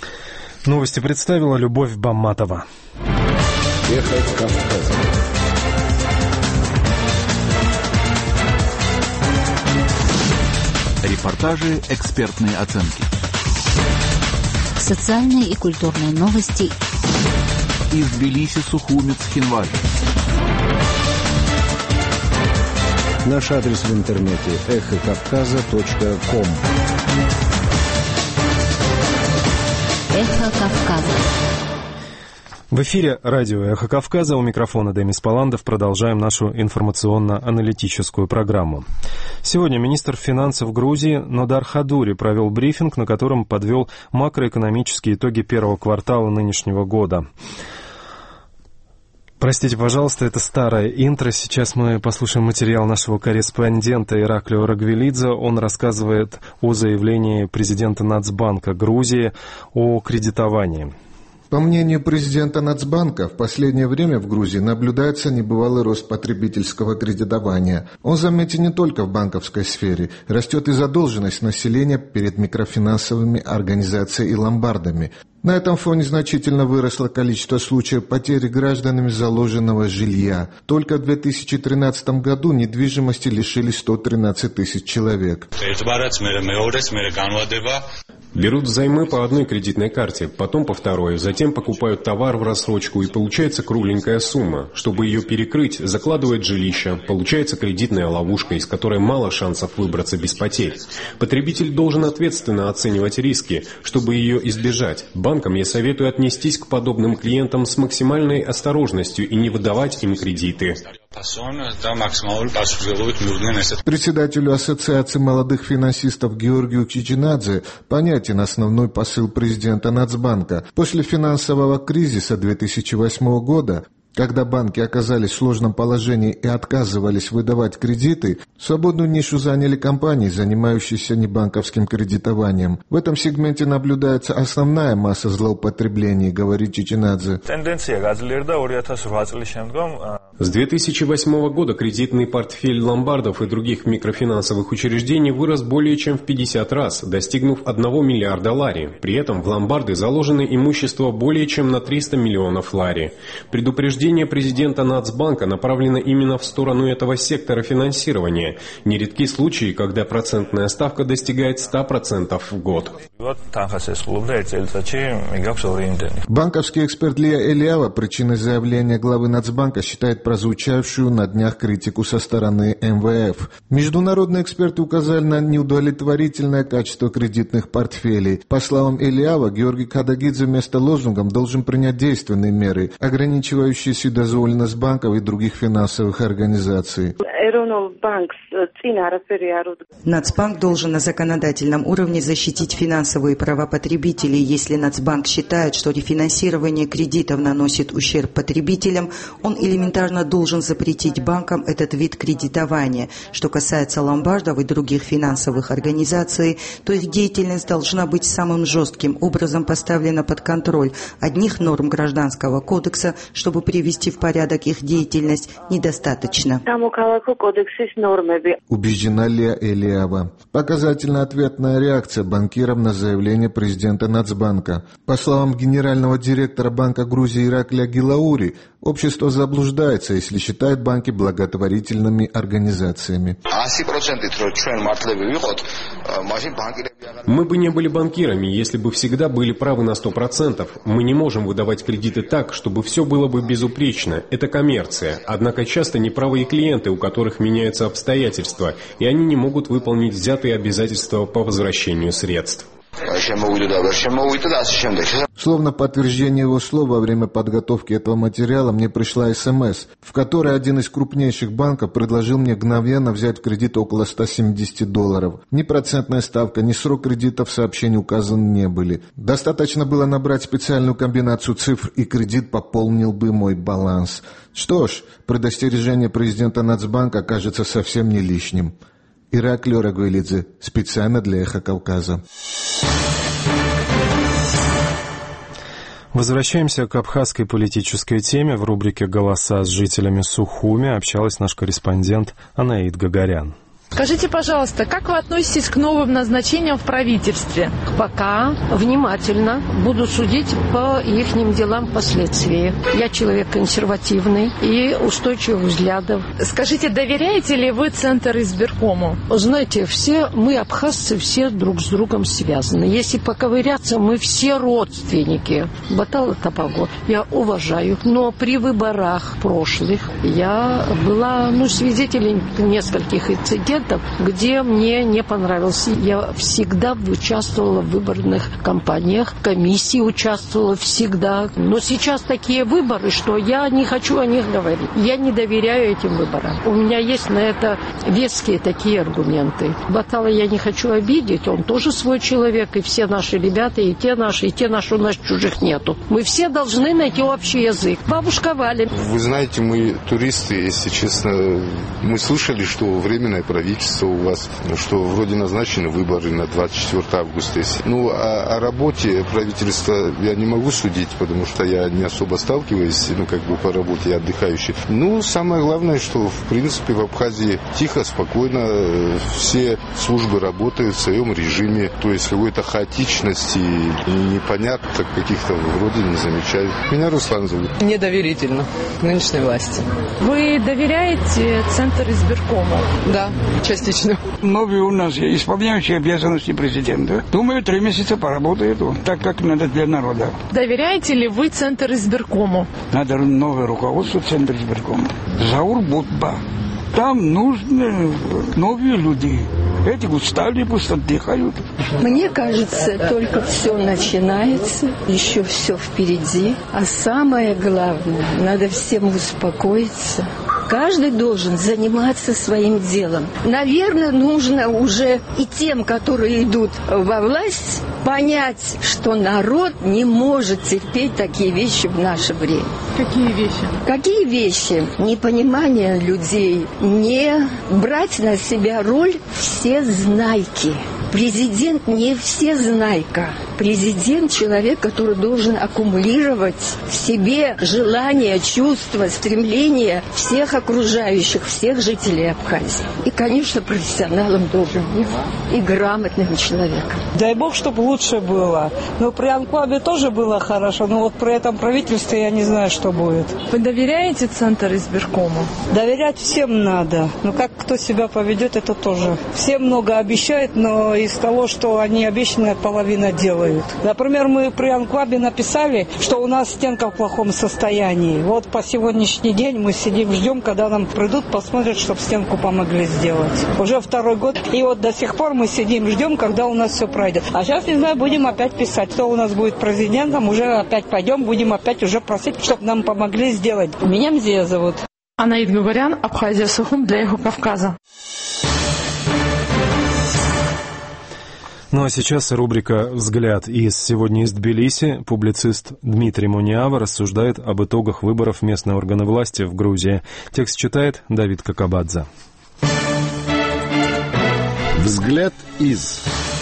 Новости представила Любовь Баматова. Эхо Кавказа. Репортажи, экспертные оценки. Социальные и культурные новости. Из Тбилиси, Сухуми, Цхинвали. Наш адрес в интернете эхо кавказа точка ком. Эхо Кавказа. В эфире радио «Эхо Кавказа», у микрофона Демис Паландов. Продолжаем нашу информационно-аналитическую программу. Сегодня министр финансов Грузии Нодар Хадури провел брифинг, на котором подвел макроэкономические итоги первого квартала нынешнего года. Простите, пожалуйста, это старое интро. Сейчас мы послушаем материал нашего корреспондента Ираклио Рагвелидзе. Он рассказывает о заявлении президента Нацбанка Грузии о кредитовании. По мнению президента Нацбанка, в последнее время в Грузии наблюдается небывалый рост потребительского кредитования. Он заметен не только в банковской сфере. Растет и задолженность населения перед микрофинансовыми организациями и ломбардами. На этом фоне значительно выросло количество случаев потери гражданами заложенного жилья. Только в две тысячи тринадцатом году недвижимости лишили сто тринадцать тысяч человек. Берут взаймы по одной кредитной карте, потом по второй, затем покупают товар в рассрочку, и получается кругленькая сумма. Чтобы ее перекрыть, закладывают жилище, получается кредитная ловушка, из которой мало шансов выбраться без потерь. Потребитель должен ответственно оценивать риски, чтобы ее избежать. Банкам я советую отнестись к подобным клиентам с максимальной осторожностью и не выдавать им кредиты. Председателю Ассоциации молодых финансистов Георгию Чичинадзе понятен основной посыл президента Нацбанка. После финансового кризиса две тысячи восьмого года, когда банки оказались в сложном положении и отказывались выдавать кредиты, свободную нишу заняли компании, занимающиеся небанковским кредитованием. В этом сегменте наблюдается основная масса злоупотреблений, говорит Чичинадзе. С две тысячи восьмого года кредитный портфель ломбардов и других микрофинансовых учреждений вырос более чем в пятьдесят раз, достигнув одного миллиарда лари. При этом в ломбарды заложено имущество более чем на триста миллионов лари. Предупреждение президента Нацбанка направлено именно в сторону этого сектора финансирования. Нередки случаи, когда процентная ставка достигает ста процентов в год. Банковский эксперт Лия Элиава причиной заявления главы Нацбанка считает прозвучавшую на днях критику со стороны эм вэ эф. Международные эксперты указали на неудовлетворительное качество кредитных портфелей. По словам Элиава, Георгий Кадагидзе вместо лозунгов должен принять действенные меры, ограничивающие вседозволенность банков и других финансовых организаций. Нацбанк должен на законодательном уровне защитить финансовые права потребителей. Если Нацбанк считает, что рефинансирование кредитов наносит ущерб потребителям, он элементарно должен запретить банкам этот вид кредитования. Что касается ломбардов и других финансовых организаций, то их деятельность должна быть самым жестким образом поставлена под контроль одних норм Гражданского кодекса, чтобы привести в порядок их деятельность, недостаточно. Убеждена Лия Элиава. Показательная ответная реакция банкиров на заявление президента Нацбанка. По словам генерального директора Банка Грузии Ираклия Гилаури, общество заблуждается, если считает банки благотворительными организациями. Мы бы не были банкирами, если бы всегда были правы на сто процентов. Мы не можем выдавать кредиты так, чтобы все было бы безупречно. Это коммерция. Однако часто неправы и клиенты, у которых меняются обстоятельства, и они не могут выполнить взятые обязательства по возвращению средств. Словно подтверждение его слов, во время подготовки этого материала мне пришла СМС, в которой один из крупнейших банков предложил мне мгновенно взять в кредит около ста семидесяти долларов. Ни процентная ставка, ни срок кредита в сообщении указаны не были. Достаточно было набрать специальную комбинацию цифр, и кредит пополнил бы мой баланс. Что ж, предостережение президента Нацбанка кажется совсем не лишним. Ираклий Рагуэлидзе, специально для «Эхо Кавказа». Возвращаемся к абхазской политической теме. В рубрике «Голоса с жителями Сухуми» общалась наш корреспондент Анаид Гагарян. Скажите, пожалуйста, как вы относитесь к новым назначениям в правительстве? Пока внимательно буду судить по ихним делам впоследствии. Я человек консервативный и устойчивых взглядов. Скажите, доверяете ли вы Центр избиркому? Знаете, все мы, абхазцы, все друг с другом связаны. Если поковыряться, мы все родственники. Батал Тапаго я уважаю, но при выборах прошлых я была ну, свидетелем нескольких инцидентов, где мне не понравился. Я всегда участвовала в выборных кампаниях, комиссии участвовала всегда. Но сейчас такие выборы, что я не хочу о них говорить. Я не доверяю этим выборам. У меня есть на это веские такие аргументы. Батала я не хочу обидеть, он тоже свой человек, и все наши ребята, и те наши, и те наши, у нас чужих нету. Мы все должны найти общий язык. Бабушка Валя. Вы знаете, мы туристы, если честно, мы слышали, что временное правительство правительство у вас, что вроде назначены выборы на двадцать четвёртое августа. Ну, о, о работе правительства я не могу судить, потому что я не особо сталкиваюсь, ну, как бы по работе, я отдыхающий. Ну, самое главное, что, в принципе, в Абхазии тихо, спокойно, все службы работают в своем режиме, то есть какой-то хаотичности, непонятно, каких-то вроде не замечаю. Меня Руслан зовут. Недоверительно к нынешней власти. Вы доверяете Центр избиркому? Да, частично. Новый у нас исполняющий обязанности президента. Думаю, три месяца поработает он, так как надо для народа. Доверяете ли вы Центр избиркому? Надо новое руководство Центра избиркома. Заур Будба. Там нужны новые люди. Эти устали, пусть отдыхают. Мне кажется, только все начинается, еще все впереди. А самое главное, надо всем успокоиться. Каждый должен заниматься своим делом. Наверное, нужно уже и тем, которые идут во власть, понять, что народ не может терпеть такие вещи в наше время. Какие вещи? Какие вещи? Непонимание людей, не брать на себя роль всезнайки. Президент не всезнайка. Президент – человек, который должен аккумулировать в себе желания, чувства, стремления всех окружающих, всех жителей Абхазии. И, конечно, профессионалом должен быть и грамотным человеком. Дай бог, чтобы лучше было. Но при анклаве тоже было хорошо, но вот при этом правительстве я не знаю, что будет. Вы доверяете Центр избиркому? Доверять всем надо. Но как кто себя поведет, это тоже. Все много обещают, но из того, что они обещанное, половина делают. Например, мы при анклаве написали, что у нас стенка в плохом состоянии. Вот по сегодняшний день мы сидим, ждем, когда нам придут, посмотрят, чтобы стенку помогли сделать. Уже второй год. И вот до сих пор мы сидим, ждем, когда у нас все пройдет. А сейчас, не знаю, будем опять писать, кто у нас будет президентом. Уже опять пойдем, будем опять уже просить, чтобы нам помогли сделать. Меня Мзия зовут. Анаид Гугарян, Абхазия Сухум для Эхо Кавказа. Ну а сейчас рубрика «Взгляд» из «Сегодня из Тбилиси». Публицист Дмитрий Муниава рассуждает об итогах выборов местной органы власти в Грузии. Текст читает Давид Какабадзе. «Взгляд из...»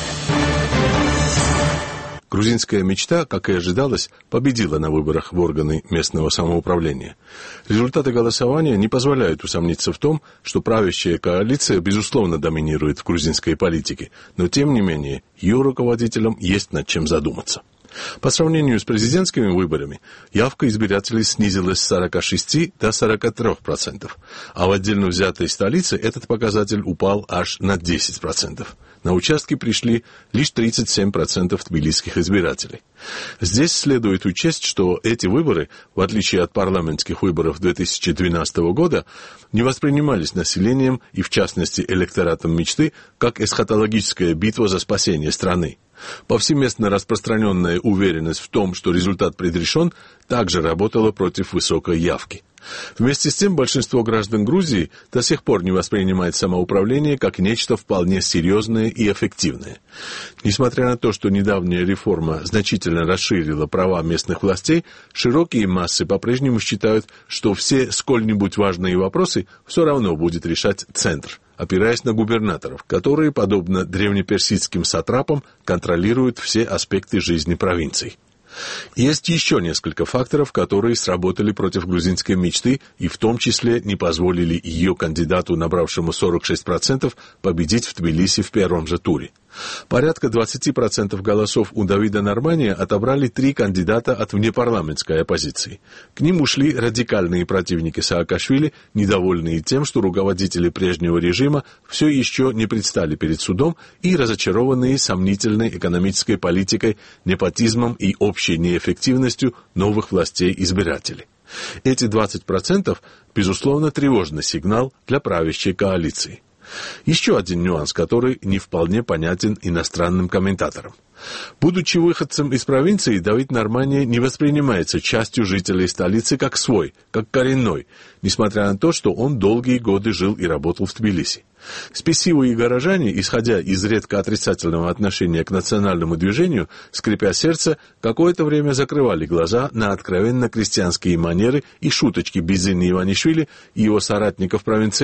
Грузинская мечта, как и ожидалось, победила на выборах в органы местного самоуправления. Результаты голосования не позволяют усомниться в том, что правящая коалиция, безусловно, доминирует в грузинской политике, но, тем не менее, ее руководителям есть над чем задуматься. По сравнению с президентскими выборами, явка избирателей снизилась с сорока шести до сорока трёх процентов, а в отдельно взятой столице этот показатель упал аж на десять процентов. На участки пришли лишь тридцать семь процентов тбилисских избирателей. Здесь следует учесть, что эти выборы, в отличие от парламентских выборов две тысячи двенадцатого года, не воспринимались населением и, в частности, электоратом мечты, как эсхатологическая битва за спасение страны. Повсеместно распространенная уверенность в том, что результат предрешен, также работала против высокой явки. Вместе с тем, большинство граждан Грузии до сих пор не воспринимает самоуправление как нечто вполне серьезное и эффективное. Несмотря на то, что недавняя реформа значительно расширила права местных властей, широкие массы по-прежнему считают, что все сколь-нибудь важные вопросы все равно будет решать центр, опираясь на губернаторов, которые, подобно древнеперсидским сатрапам, контролируют все аспекты жизни провинций. Есть еще несколько факторов, которые сработали против грузинской мечты и в том числе не позволили ее кандидату, набравшему сорок шесть процентов, победить в Тбилиси в первом же туре. Порядка двадцать процентов голосов у Давида Нормания отобрали три кандидата от внепарламентской оппозиции. К ним ушли радикальные противники Саакашвили, недовольные тем, что руководители прежнего режима все еще не предстали перед судом, и разочарованные сомнительной экономической политикой, непотизмом и общей неэффективностью новых властей избирателей. Эти двадцать процентов, безусловно, тревожный сигнал для правящей коалиции. Еще один нюанс, который не вполне понятен иностранным комментаторам. Будучи выходцем из провинции, Давид Нормания не воспринимается частью жителей столицы как свой, как коренной, несмотря на то, что он долгие годы жил и работал в Тбилиси. Спесивые горожане, исходя из редко отрицательного отношения к национальному движению, скрипя сердце, какое-то время закрывали глаза на откровенно крестьянские манеры и шуточки Бизини Иванишвили и его соратников-провинциалов.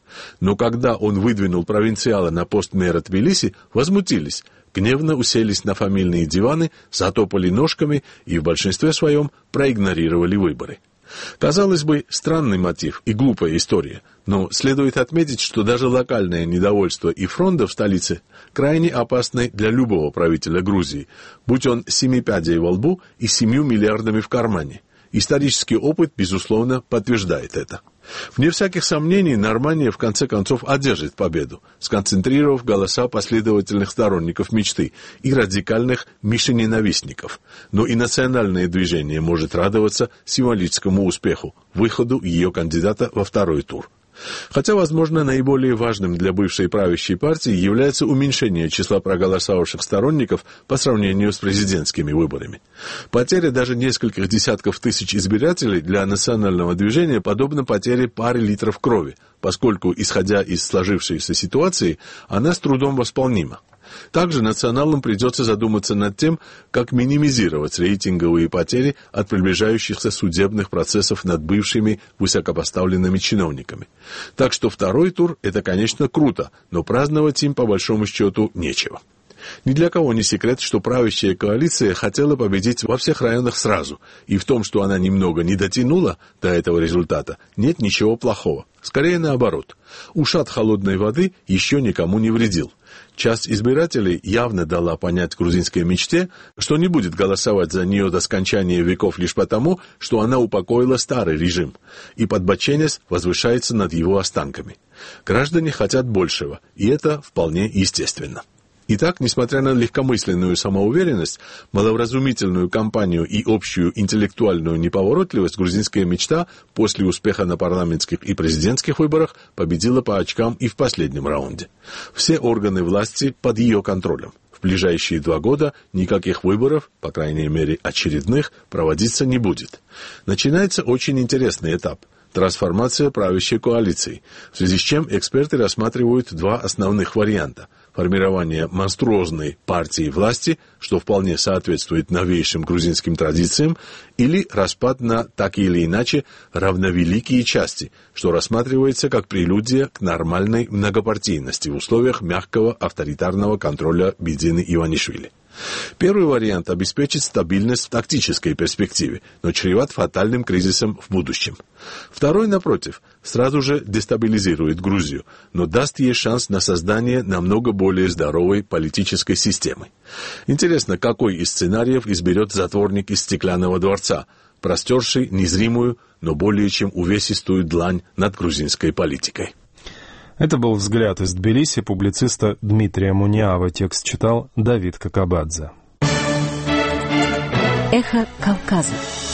Но когда он выдвинул провинциала на пост мэра Тбилиси, возмутились, гневно уселись на фамильные диваны, затопали ножками и в большинстве своем проигнорировали выборы. Казалось бы, странный мотив и глупая история, но следует отметить, что даже локальное недовольство и фронта в столице крайне опасны для любого правителя Грузии, будь он семи пядей во лбу и семью миллиардами в кармане. Исторический опыт, безусловно, подтверждает это. Вне всяких сомнений, Нормания в конце концов одержит победу, сконцентрировав голоса последовательных сторонников мечты и радикальных мишененавистников. Но и национальное движение может радоваться символическому успеху, выходу ее кандидата во второй тур. Хотя, возможно, наиболее важным для бывшей правящей партии является уменьшение числа проголосовавших сторонников по сравнению с президентскими выборами. Потеря даже нескольких десятков тысяч избирателей для национального движения подобна потере пары литров крови, поскольку, исходя из сложившейся ситуации, она с трудом восполнима. Также националам придется задуматься над тем, как минимизировать рейтинговые потери от приближающихся судебных процессов над бывшими высокопоставленными чиновниками. Так что второй тур – это, конечно, круто, но праздновать им, по большому счету, нечего. Ни для кого не секрет, что правящая коалиция хотела победить во всех районах сразу, и в том, что она немного не дотянула до этого результата, нет ничего плохого. Скорее наоборот. Ушат холодной воды еще никому не вредил. Часть избирателей явно дала понять грузинской мечте, что не будет голосовать за нее до скончания веков лишь потому, что она упокоила старый режим, и подбоченясь возвышается над его останками. Граждане хотят большего, и это вполне естественно. Итак, несмотря на легкомысленную самоуверенность, маловразумительную кампанию и общую интеллектуальную неповоротливость, грузинская мечта после успеха на парламентских и президентских выборах победила по очкам и в последнем раунде. Все органы власти под ее контролем. В ближайшие два года никаких выборов, по крайней мере очередных, проводиться не будет. Начинается очень интересный этап – трансформация правящей коалиции, в связи с чем эксперты рассматривают два основных варианта – формирование монструозной партии власти, что вполне соответствует новейшим грузинским традициям, или распад на, так или иначе, равновеликие части, что рассматривается как прелюдия к нормальной многопартийности в условиях мягкого авторитарного контроля Бидзины Иванишвили. Первый вариант обеспечит стабильность в тактической перспективе, но чреват фатальным кризисом в будущем. Второй, напротив, сразу же дестабилизирует Грузию, но даст ей шанс на создание намного более здоровой политической системы. Интересно, какой из сценариев изберет затворник из стеклянного дворца, простерший незримую, но более чем увесистую длань над грузинской политикой. Это был «Взгляд из Тбилиси» публициста Дмитрия Муниава. Текст читал Давид Кокабадзе. Эхо Кавказа.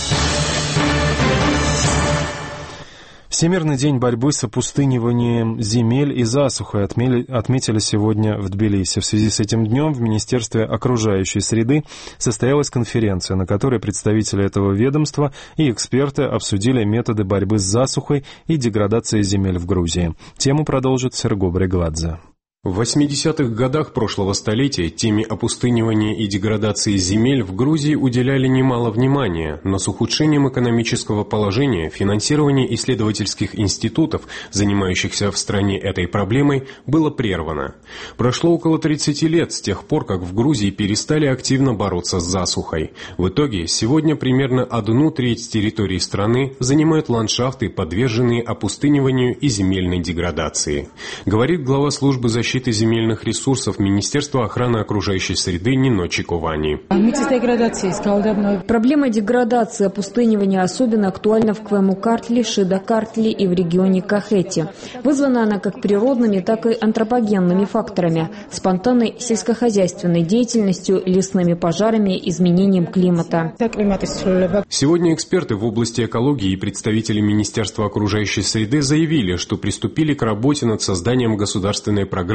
Всемирный день борьбы с опустыниванием земель и засухой отмели, отметили сегодня в Тбилиси. В связи с этим днем в Министерстве окружающей среды состоялась конференция, на которой представители этого ведомства и эксперты обсудили методы борьбы с засухой и деградацией земель в Грузии. Тему продолжит Серго Брегладзе. В восьмидесятых годах прошлого столетия теме опустынивания и деградации земель в Грузии уделяли немало внимания, но с ухудшением экономического положения финансирование исследовательских институтов, занимающихся в стране этой проблемой, было прервано. Прошло около тридцати лет с тех пор, как в Грузии перестали активно бороться с засухой. В итоге сегодня примерно одну треть территории страны занимают ландшафты, подверженные опустыниванию и земельной деградации. Говорит глава службы защиты земельных ресурсов Министерства охраны окружающей среды Нино Чикувани. Проблема деградации, опустынивания особенно актуальна в Квему-Картли, Шида-Картли и в регионе Кахети. Вызвана она как природными, так и антропогенными факторами, спонтанной сельскохозяйственной деятельностью, лесными пожарами, изменением климата. Сегодня эксперты в области экологии и представители Министерства окружающей среды заявили, что приступили к работе над созданием государственной программы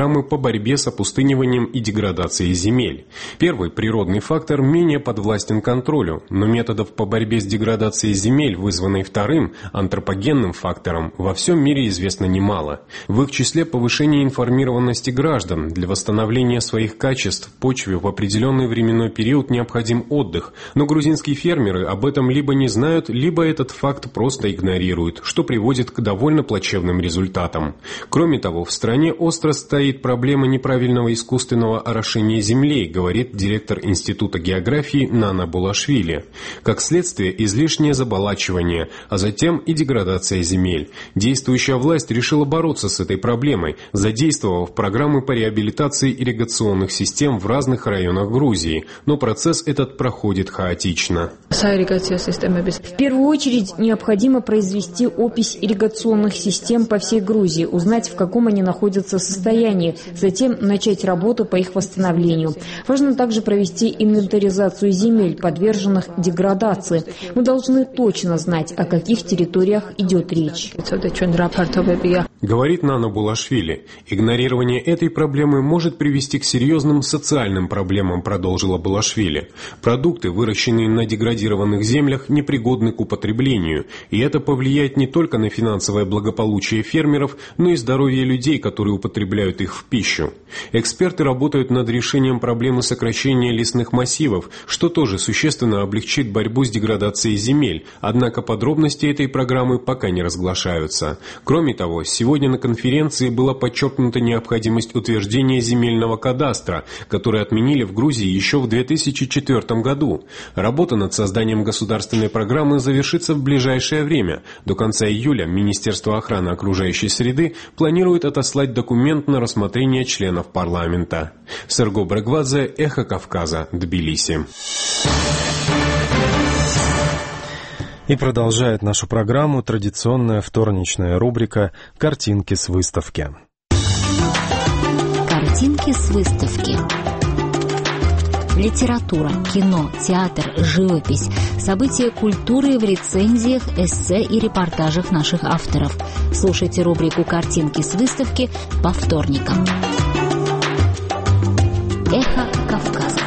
программы по борьбе с опустыниванием и деградацией земель. Первый природный фактор менее подвластен контролю, но методов по борьбе с деградацией земель, вызванной вторым, антропогенным фактором, во всем мире известно немало. В их числе повышение информированности граждан. Для восстановления своих качеств почве в определенный временной период необходим отдых, но грузинские фермеры об этом либо не знают, либо этот факт просто игнорируют, что приводит к довольно плачевным результатам. Кроме того, в стране остро стоит проблема неправильного искусственного орошения землей, говорит директор Института географии Нана Булашвили. Как следствие, излишнее заболачивание, а затем и деградация земель. Действующая власть решила бороться с этой проблемой, задействовав программы по реабилитации ирригационных систем в разных районах Грузии, но процесс этот проходит хаотично. В первую очередь необходимо произвести опись ирригационных систем по всей Грузии, узнать, в каком они находятся состоянии, затем начать работу по их восстановлению. Важно также провести инвентаризацию земель, подверженных деградации. Мы должны точно знать, о каких территориях идет речь. Говорит Нана Булашвили. Игнорирование этой проблемы может привести к серьезным социальным проблемам, продолжила Булашвили. Продукты, выращенные на деградированных землях, непригодны к употреблению, и это повлияет не только на финансовое благополучие фермеров, но и здоровье людей, которые употребляют их в пищу. Эксперты работают над решением проблемы сокращения лесных массивов, что тоже существенно облегчит борьбу с деградацией земель, однако подробности этой программы пока не разглашаются. Кроме того, сегодня на конференции была подчеркнута необходимость утверждения земельного кадастра, который отменили в Грузии еще в две тысячи четвёртом году. Работа над созданием государственной программы завершится в ближайшее время. До конца июля Министерство охраны окружающей среды планирует отослать документ на рассмотрение членов парламента. Серго Брегвадзе, Эхо Кавказа, Тбилиси. И продолжает нашу программу традиционная вторничная рубрика «Картинки с выставки». Картинки с выставки. Литература, кино, театр, живопись, события культуры в рецензиях, эссе и репортажах наших авторов. Слушайте рубрику «Картинки с выставки» по вторникам. Эхо Кавказа.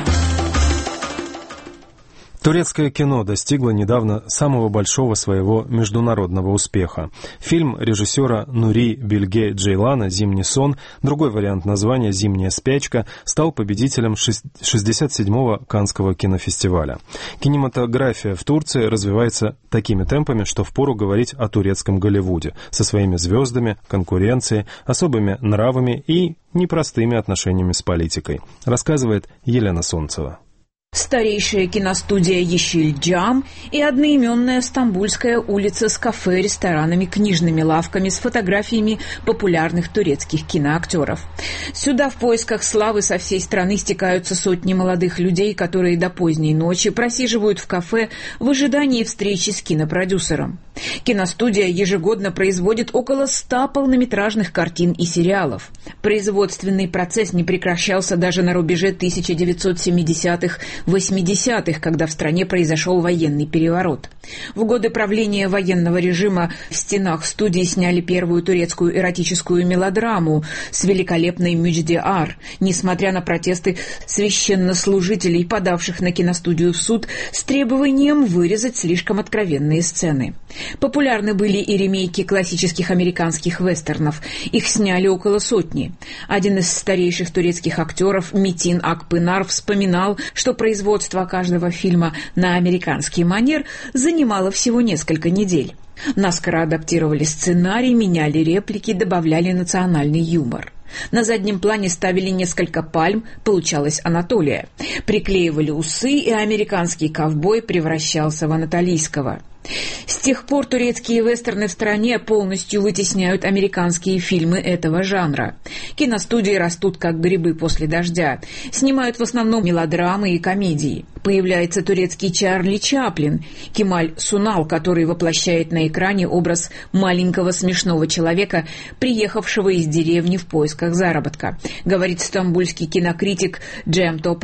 Турецкое кино достигло недавно самого большого своего международного успеха. Фильм режиссера Нури Бильге Джейлана «Зимний сон», другой вариант названия «Зимняя спячка», стал победителем шестьдесят седьмого Каннского кинофестиваля. Кинематография в Турции развивается такими темпами, что впору говорить о турецком Голливуде со своими звездами, конкуренцией, особыми нравами и непростыми отношениями с политикой, рассказывает Елена Солнцева. Старейшая киностудия «Ещильджам» и одноименная Стамбульская улица с кафе, ресторанами, книжными лавками с фотографиями популярных турецких киноактеров. Сюда в поисках славы со всей страны стекаются сотни молодых людей, которые до поздней ночи просиживают в кафе в ожидании встречи с кинопродюсером. Киностудия ежегодно производит около ста полнометражных картин и сериалов. Производственный процесс не прекращался даже на рубеже тысяча девятьсот семидесятых восьмидесятых, когда в стране произошел военный переворот. В годы правления военного режима в стенах студии сняли первую турецкую эротическую мелодраму с великолепной Müjde Ar, несмотря на протесты священнослужителей, подавших на киностудию в суд с требованием вырезать слишком откровенные сцены. Популярны были и ремейки классических американских вестернов. Их сняли около сотни. Один из старейших турецких актеров, Метин Акпынар, вспоминал, что производство каждого фильма на американский манер занимало всего несколько недель. Наскоро адаптировали сценарий, меняли реплики, добавляли национальный юмор. На заднем плане ставили несколько пальм, получалась Анатолия. Приклеивали усы, и американский ковбой превращался в анатолийского. С тех пор турецкие вестерны в стране полностью вытесняют американские фильмы этого жанра. Киностудии растут как грибы после дождя. Снимают в основном мелодрамы и комедии. Появляется турецкий Чарли Чаплин, Кемаль Сунал, который воплощает на экране образ маленького смешного человека, приехавшего из деревни в поисках заработка, говорит стамбульский кинокритик Джем Топрак.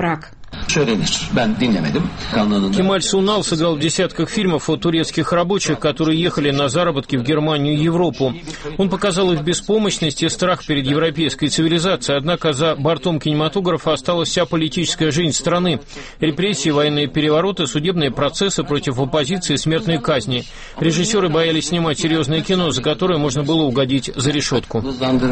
Кемаль Сунал сыграл в десятках фильмов о турецких рабочих, которые ехали на заработки в Германию и Европу. Он показал их беспомощность и страх перед европейской цивилизацией, однако за бортом кинематографа осталась вся политическая жизнь страны. Репрессии, военные перевороты, судебные процессы против оппозиции, смертные казни. Режиссеры боялись снимать серьезное кино, за которое можно было угодить за решетку.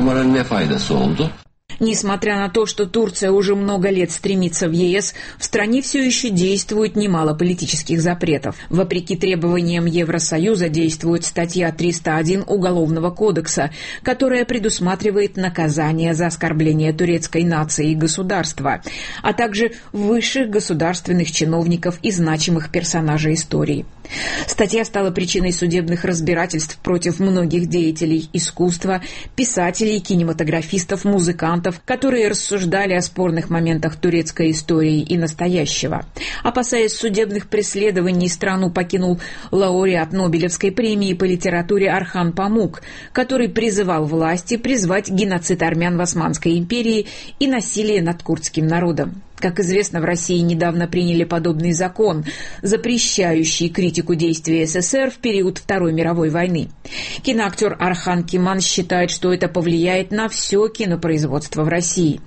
Несмотря на то, что Турция уже много лет стремится в ЕС, в стране все еще действует немало политических запретов. Вопреки требованиям Евросоюза действует статья триста один Уголовного кодекса, которая предусматривает наказание за оскорбление турецкой нации и государства, а также высших государственных чиновников и значимых персонажей истории. Статья стала причиной судебных разбирательств против многих деятелей искусства, писателей, кинематографистов, музыкантов, которые рассуждали о спорных моментах турецкой истории и настоящего. Опасаясь судебных преследований, страну покинул лауреат Нобелевской премии по литературе Орхан Памук, который призывал власти призвать геноцид армян в Османской империи и насилие над курдским народом. Как известно, в России недавно приняли подобный закон, запрещающий критику действий СССР в период Второй мировой войны. Киноактер Архан Киман считает, что это повлияет на все кинопроизводство в России.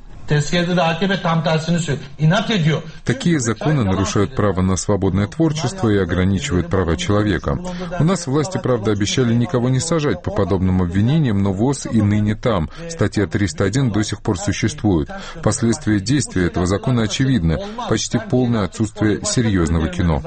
Такие законы нарушают право на свободное творчество и ограничивают права человека. У нас власти, правда, обещали никого не сажать по подобным обвинениям, но ВОЗ и ныне там. Статья триста один до сих пор существует. Последствия действия этого закона очевидны. Почти полное отсутствие серьезного кино.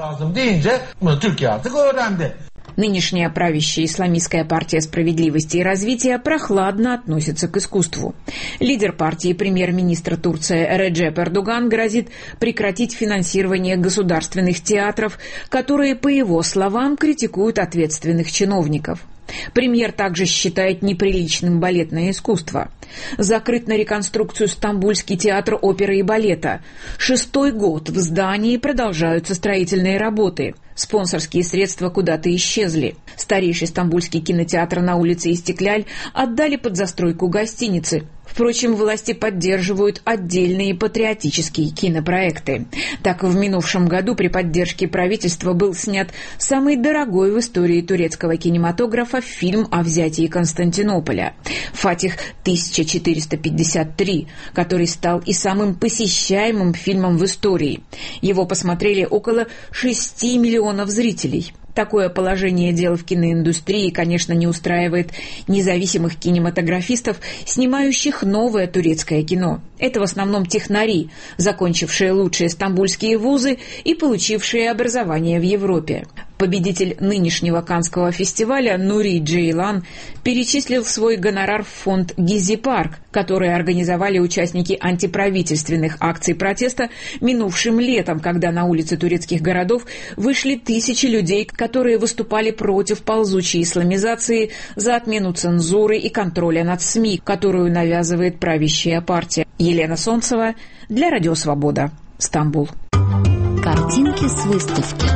Нынешняя правящая исламистская партия справедливости и развития прохладно относится к искусству. Лидер партии, премьер-министр Турции Реджеп Эрдоган, грозит прекратить финансирование государственных театров, которые, по его словам, критикуют ответственных чиновников. Премьер также считает неприличным балетное искусство. Закрыт на реконструкцию Стамбульский театр оперы и балета. Шестой год в здании продолжаются строительные работы. Спонсорские средства куда-то исчезли. Старейший стамбульский кинотеатр на улице Истикляль отдали под застройку гостиницы. Впрочем, власти поддерживают отдельные патриотические кинопроекты. Так, в минувшем году при поддержке правительства был снят самый дорогой в истории турецкого кинематографа фильм о взятии Константинополя «Фатих тысяча четыреста пятьдесят три», который стал и самым посещаемым фильмом в истории. Его посмотрели около шести миллионов зрителей. Такое положение дел в киноиндустрии, конечно, не устраивает независимых кинематографистов, снимающих новое турецкое кино. Это в основном технари, закончившие лучшие стамбульские вузы и получившие образование в Европе. Победитель нынешнего Каннского фестиваля Нури Джейлан перечислил свой гонорар в фонд «Гизи Парк», который организовали участники антиправительственных акций протеста минувшим летом, когда на улицы турецких городов вышли тысячи людей, которые выступали против ползучей исламизации, за отмену цензуры и контроля над СМИ, которую навязывает правящая партия. Елена Солнцева для Радио Свобода, Стамбул. Картинки с выставки.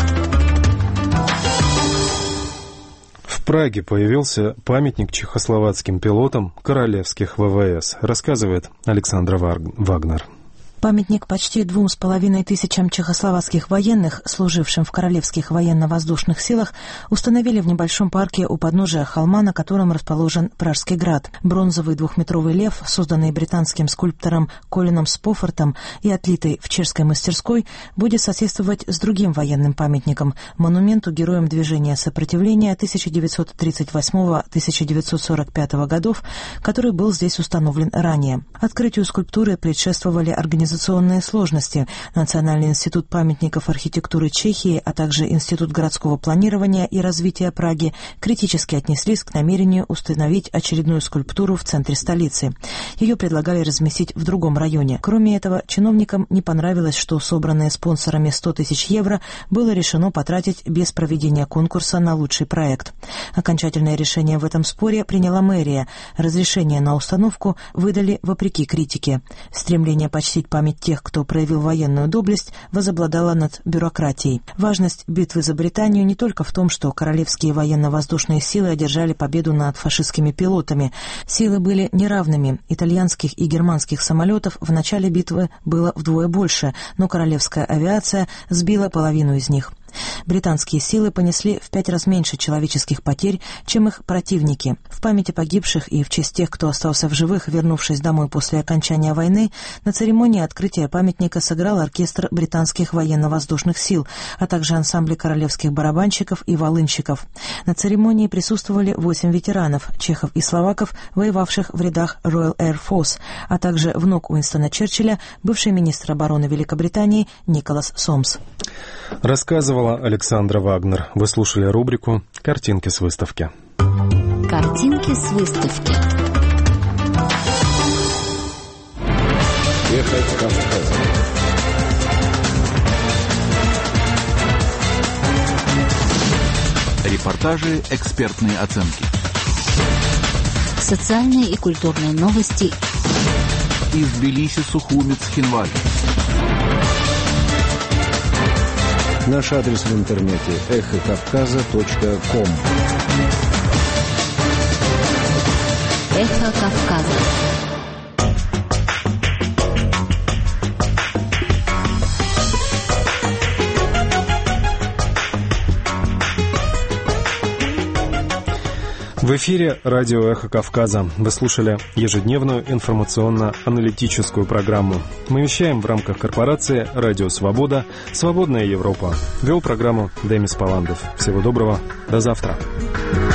В Праге появился памятник чехословацким пилотам королевских ВВС, рассказывает Александра Вагнер. Памятник почти двум с половиной тысячам чехословацких военных, служившим в Королевских военно-воздушных силах, установили в небольшом парке у подножия холма, на котором расположен Пражский град. Бронзовый двухметровый лев, созданный британским скульптором Колином Спофортом и отлитый в чешской мастерской, будет соседствовать с другим военным памятником – монументу героям движения сопротивления тысяча девятьсот тридцать восьмого — тысяча девятьсот сорок пятого годов, который был здесь установлен ранее. Открытию скульптуры предшествовали организационные сложности. Национальный институт памятников архитектуры Чехии, а также Институт городского планирования и развития Праги критически отнеслись к намерению установить очередную скульптуру в центре столицы. Ее предлагали разместить в другом районе. Кроме этого, чиновникам не понравилось, что собранные спонсорами сто тысяч евро было решено потратить без проведения конкурса на лучший проект. Окончательное решение в этом споре приняла мэрия. Разрешение на установку выдали вопреки критике. Стремление почтить памятник память тех, кто проявил военную доблесть, возобладала над бюрократией. Важность битвы за Британию не только в том, что королевские военно-воздушные силы одержали победу над фашистскими пилотами. Силы были неравными. Итальянских и германских самолетов в начале битвы было вдвое больше, но королевская авиация сбила половину из них. Британские силы понесли в пять раз меньше человеческих потерь, чем их противники. В памяти погибших и в честь тех, кто остался в живых, вернувшись домой после окончания войны, на церемонии открытия памятника сыграл оркестр британских военно-воздушных сил, а также ансамбли королевских барабанщиков и волынщиков. На церемонии присутствовали восемь ветеранов, чехов и словаков, воевавших в рядах Royal Air Force, а также внук Уинстона Черчилля, бывший министр обороны Великобритании Николас Сомс. Рассказывала Александра Вагнер. Вы слушали рубрику «Картинки с выставки». Картинки с выставки. Эхо Кавказа. Репортажи, экспертные оценки. Социальные и культурные новости. Из Тбилиси, Сухуми, Цхинвали. Наш адрес в интернете эхо кавказа точка ком. Эхо Кавказа. В эфире радио «Эхо Кавказа». Вы слушали ежедневную информационно-аналитическую программу. Мы вещаем в рамках корпорации «Радио Свобода», «Свободная Европа». Вел программу Демис Паландов. Всего доброго. До завтра.